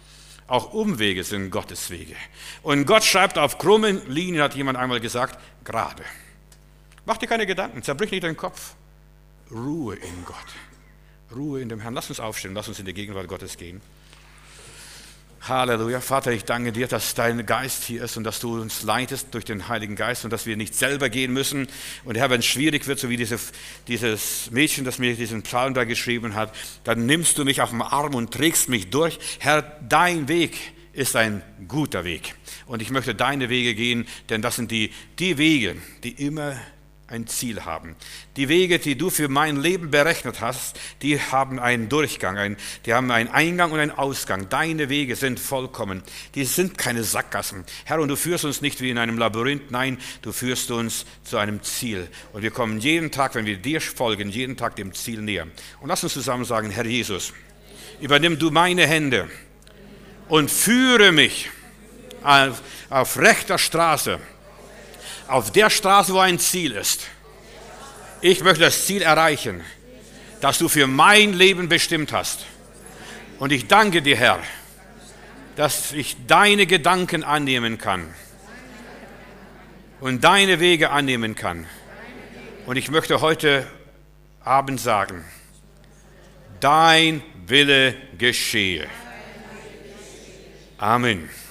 Auch Umwege sind Gottes Wege. Und Gott schreibt auf krummen Linien, hat jemand einmal gesagt, gerade. Mach dir keine Gedanken, zerbrich nicht den Kopf. Ruhe in Gott. Ruhe in dem Herrn. Lass uns aufstehen, lass uns in die Gegenwart Gottes gehen. Halleluja. Vater, ich danke dir, dass dein Geist hier ist und dass du uns leitest durch den Heiligen Geist und dass wir nicht selber gehen müssen. Und Herr, wenn es schwierig wird, so wie diese, dieses Mädchen, das mir diesen Psalm da geschrieben hat, dann nimmst du mich auf den Arm und trägst mich durch. Herr, dein Weg ist ein guter Weg. Und ich möchte deine Wege gehen, denn das sind die, die Wege, die immer ein Ziel haben. Die Wege, die du für mein Leben berechnet hast, die haben einen Durchgang, ein, die haben einen Eingang und einen Ausgang. Deine Wege sind vollkommen. Die sind keine Sackgassen. Herr, und du führst uns nicht wie in einem Labyrinth, nein, du führst uns zu einem Ziel. Und wir kommen jeden Tag, wenn wir dir folgen, jeden Tag dem Ziel näher. Und lass uns zusammen sagen, Herr Jesus, übernimm du meine Hände und führe mich auf, auf rechter Straße, auf der Straße, wo ein Ziel ist. Ich möchte das Ziel erreichen, das du für mein Leben bestimmt hast. Und ich danke dir, Herr, dass ich deine Gedanken annehmen kann und deine Wege annehmen kann. Und ich möchte heute Abend sagen, dein Wille geschehe. Amen.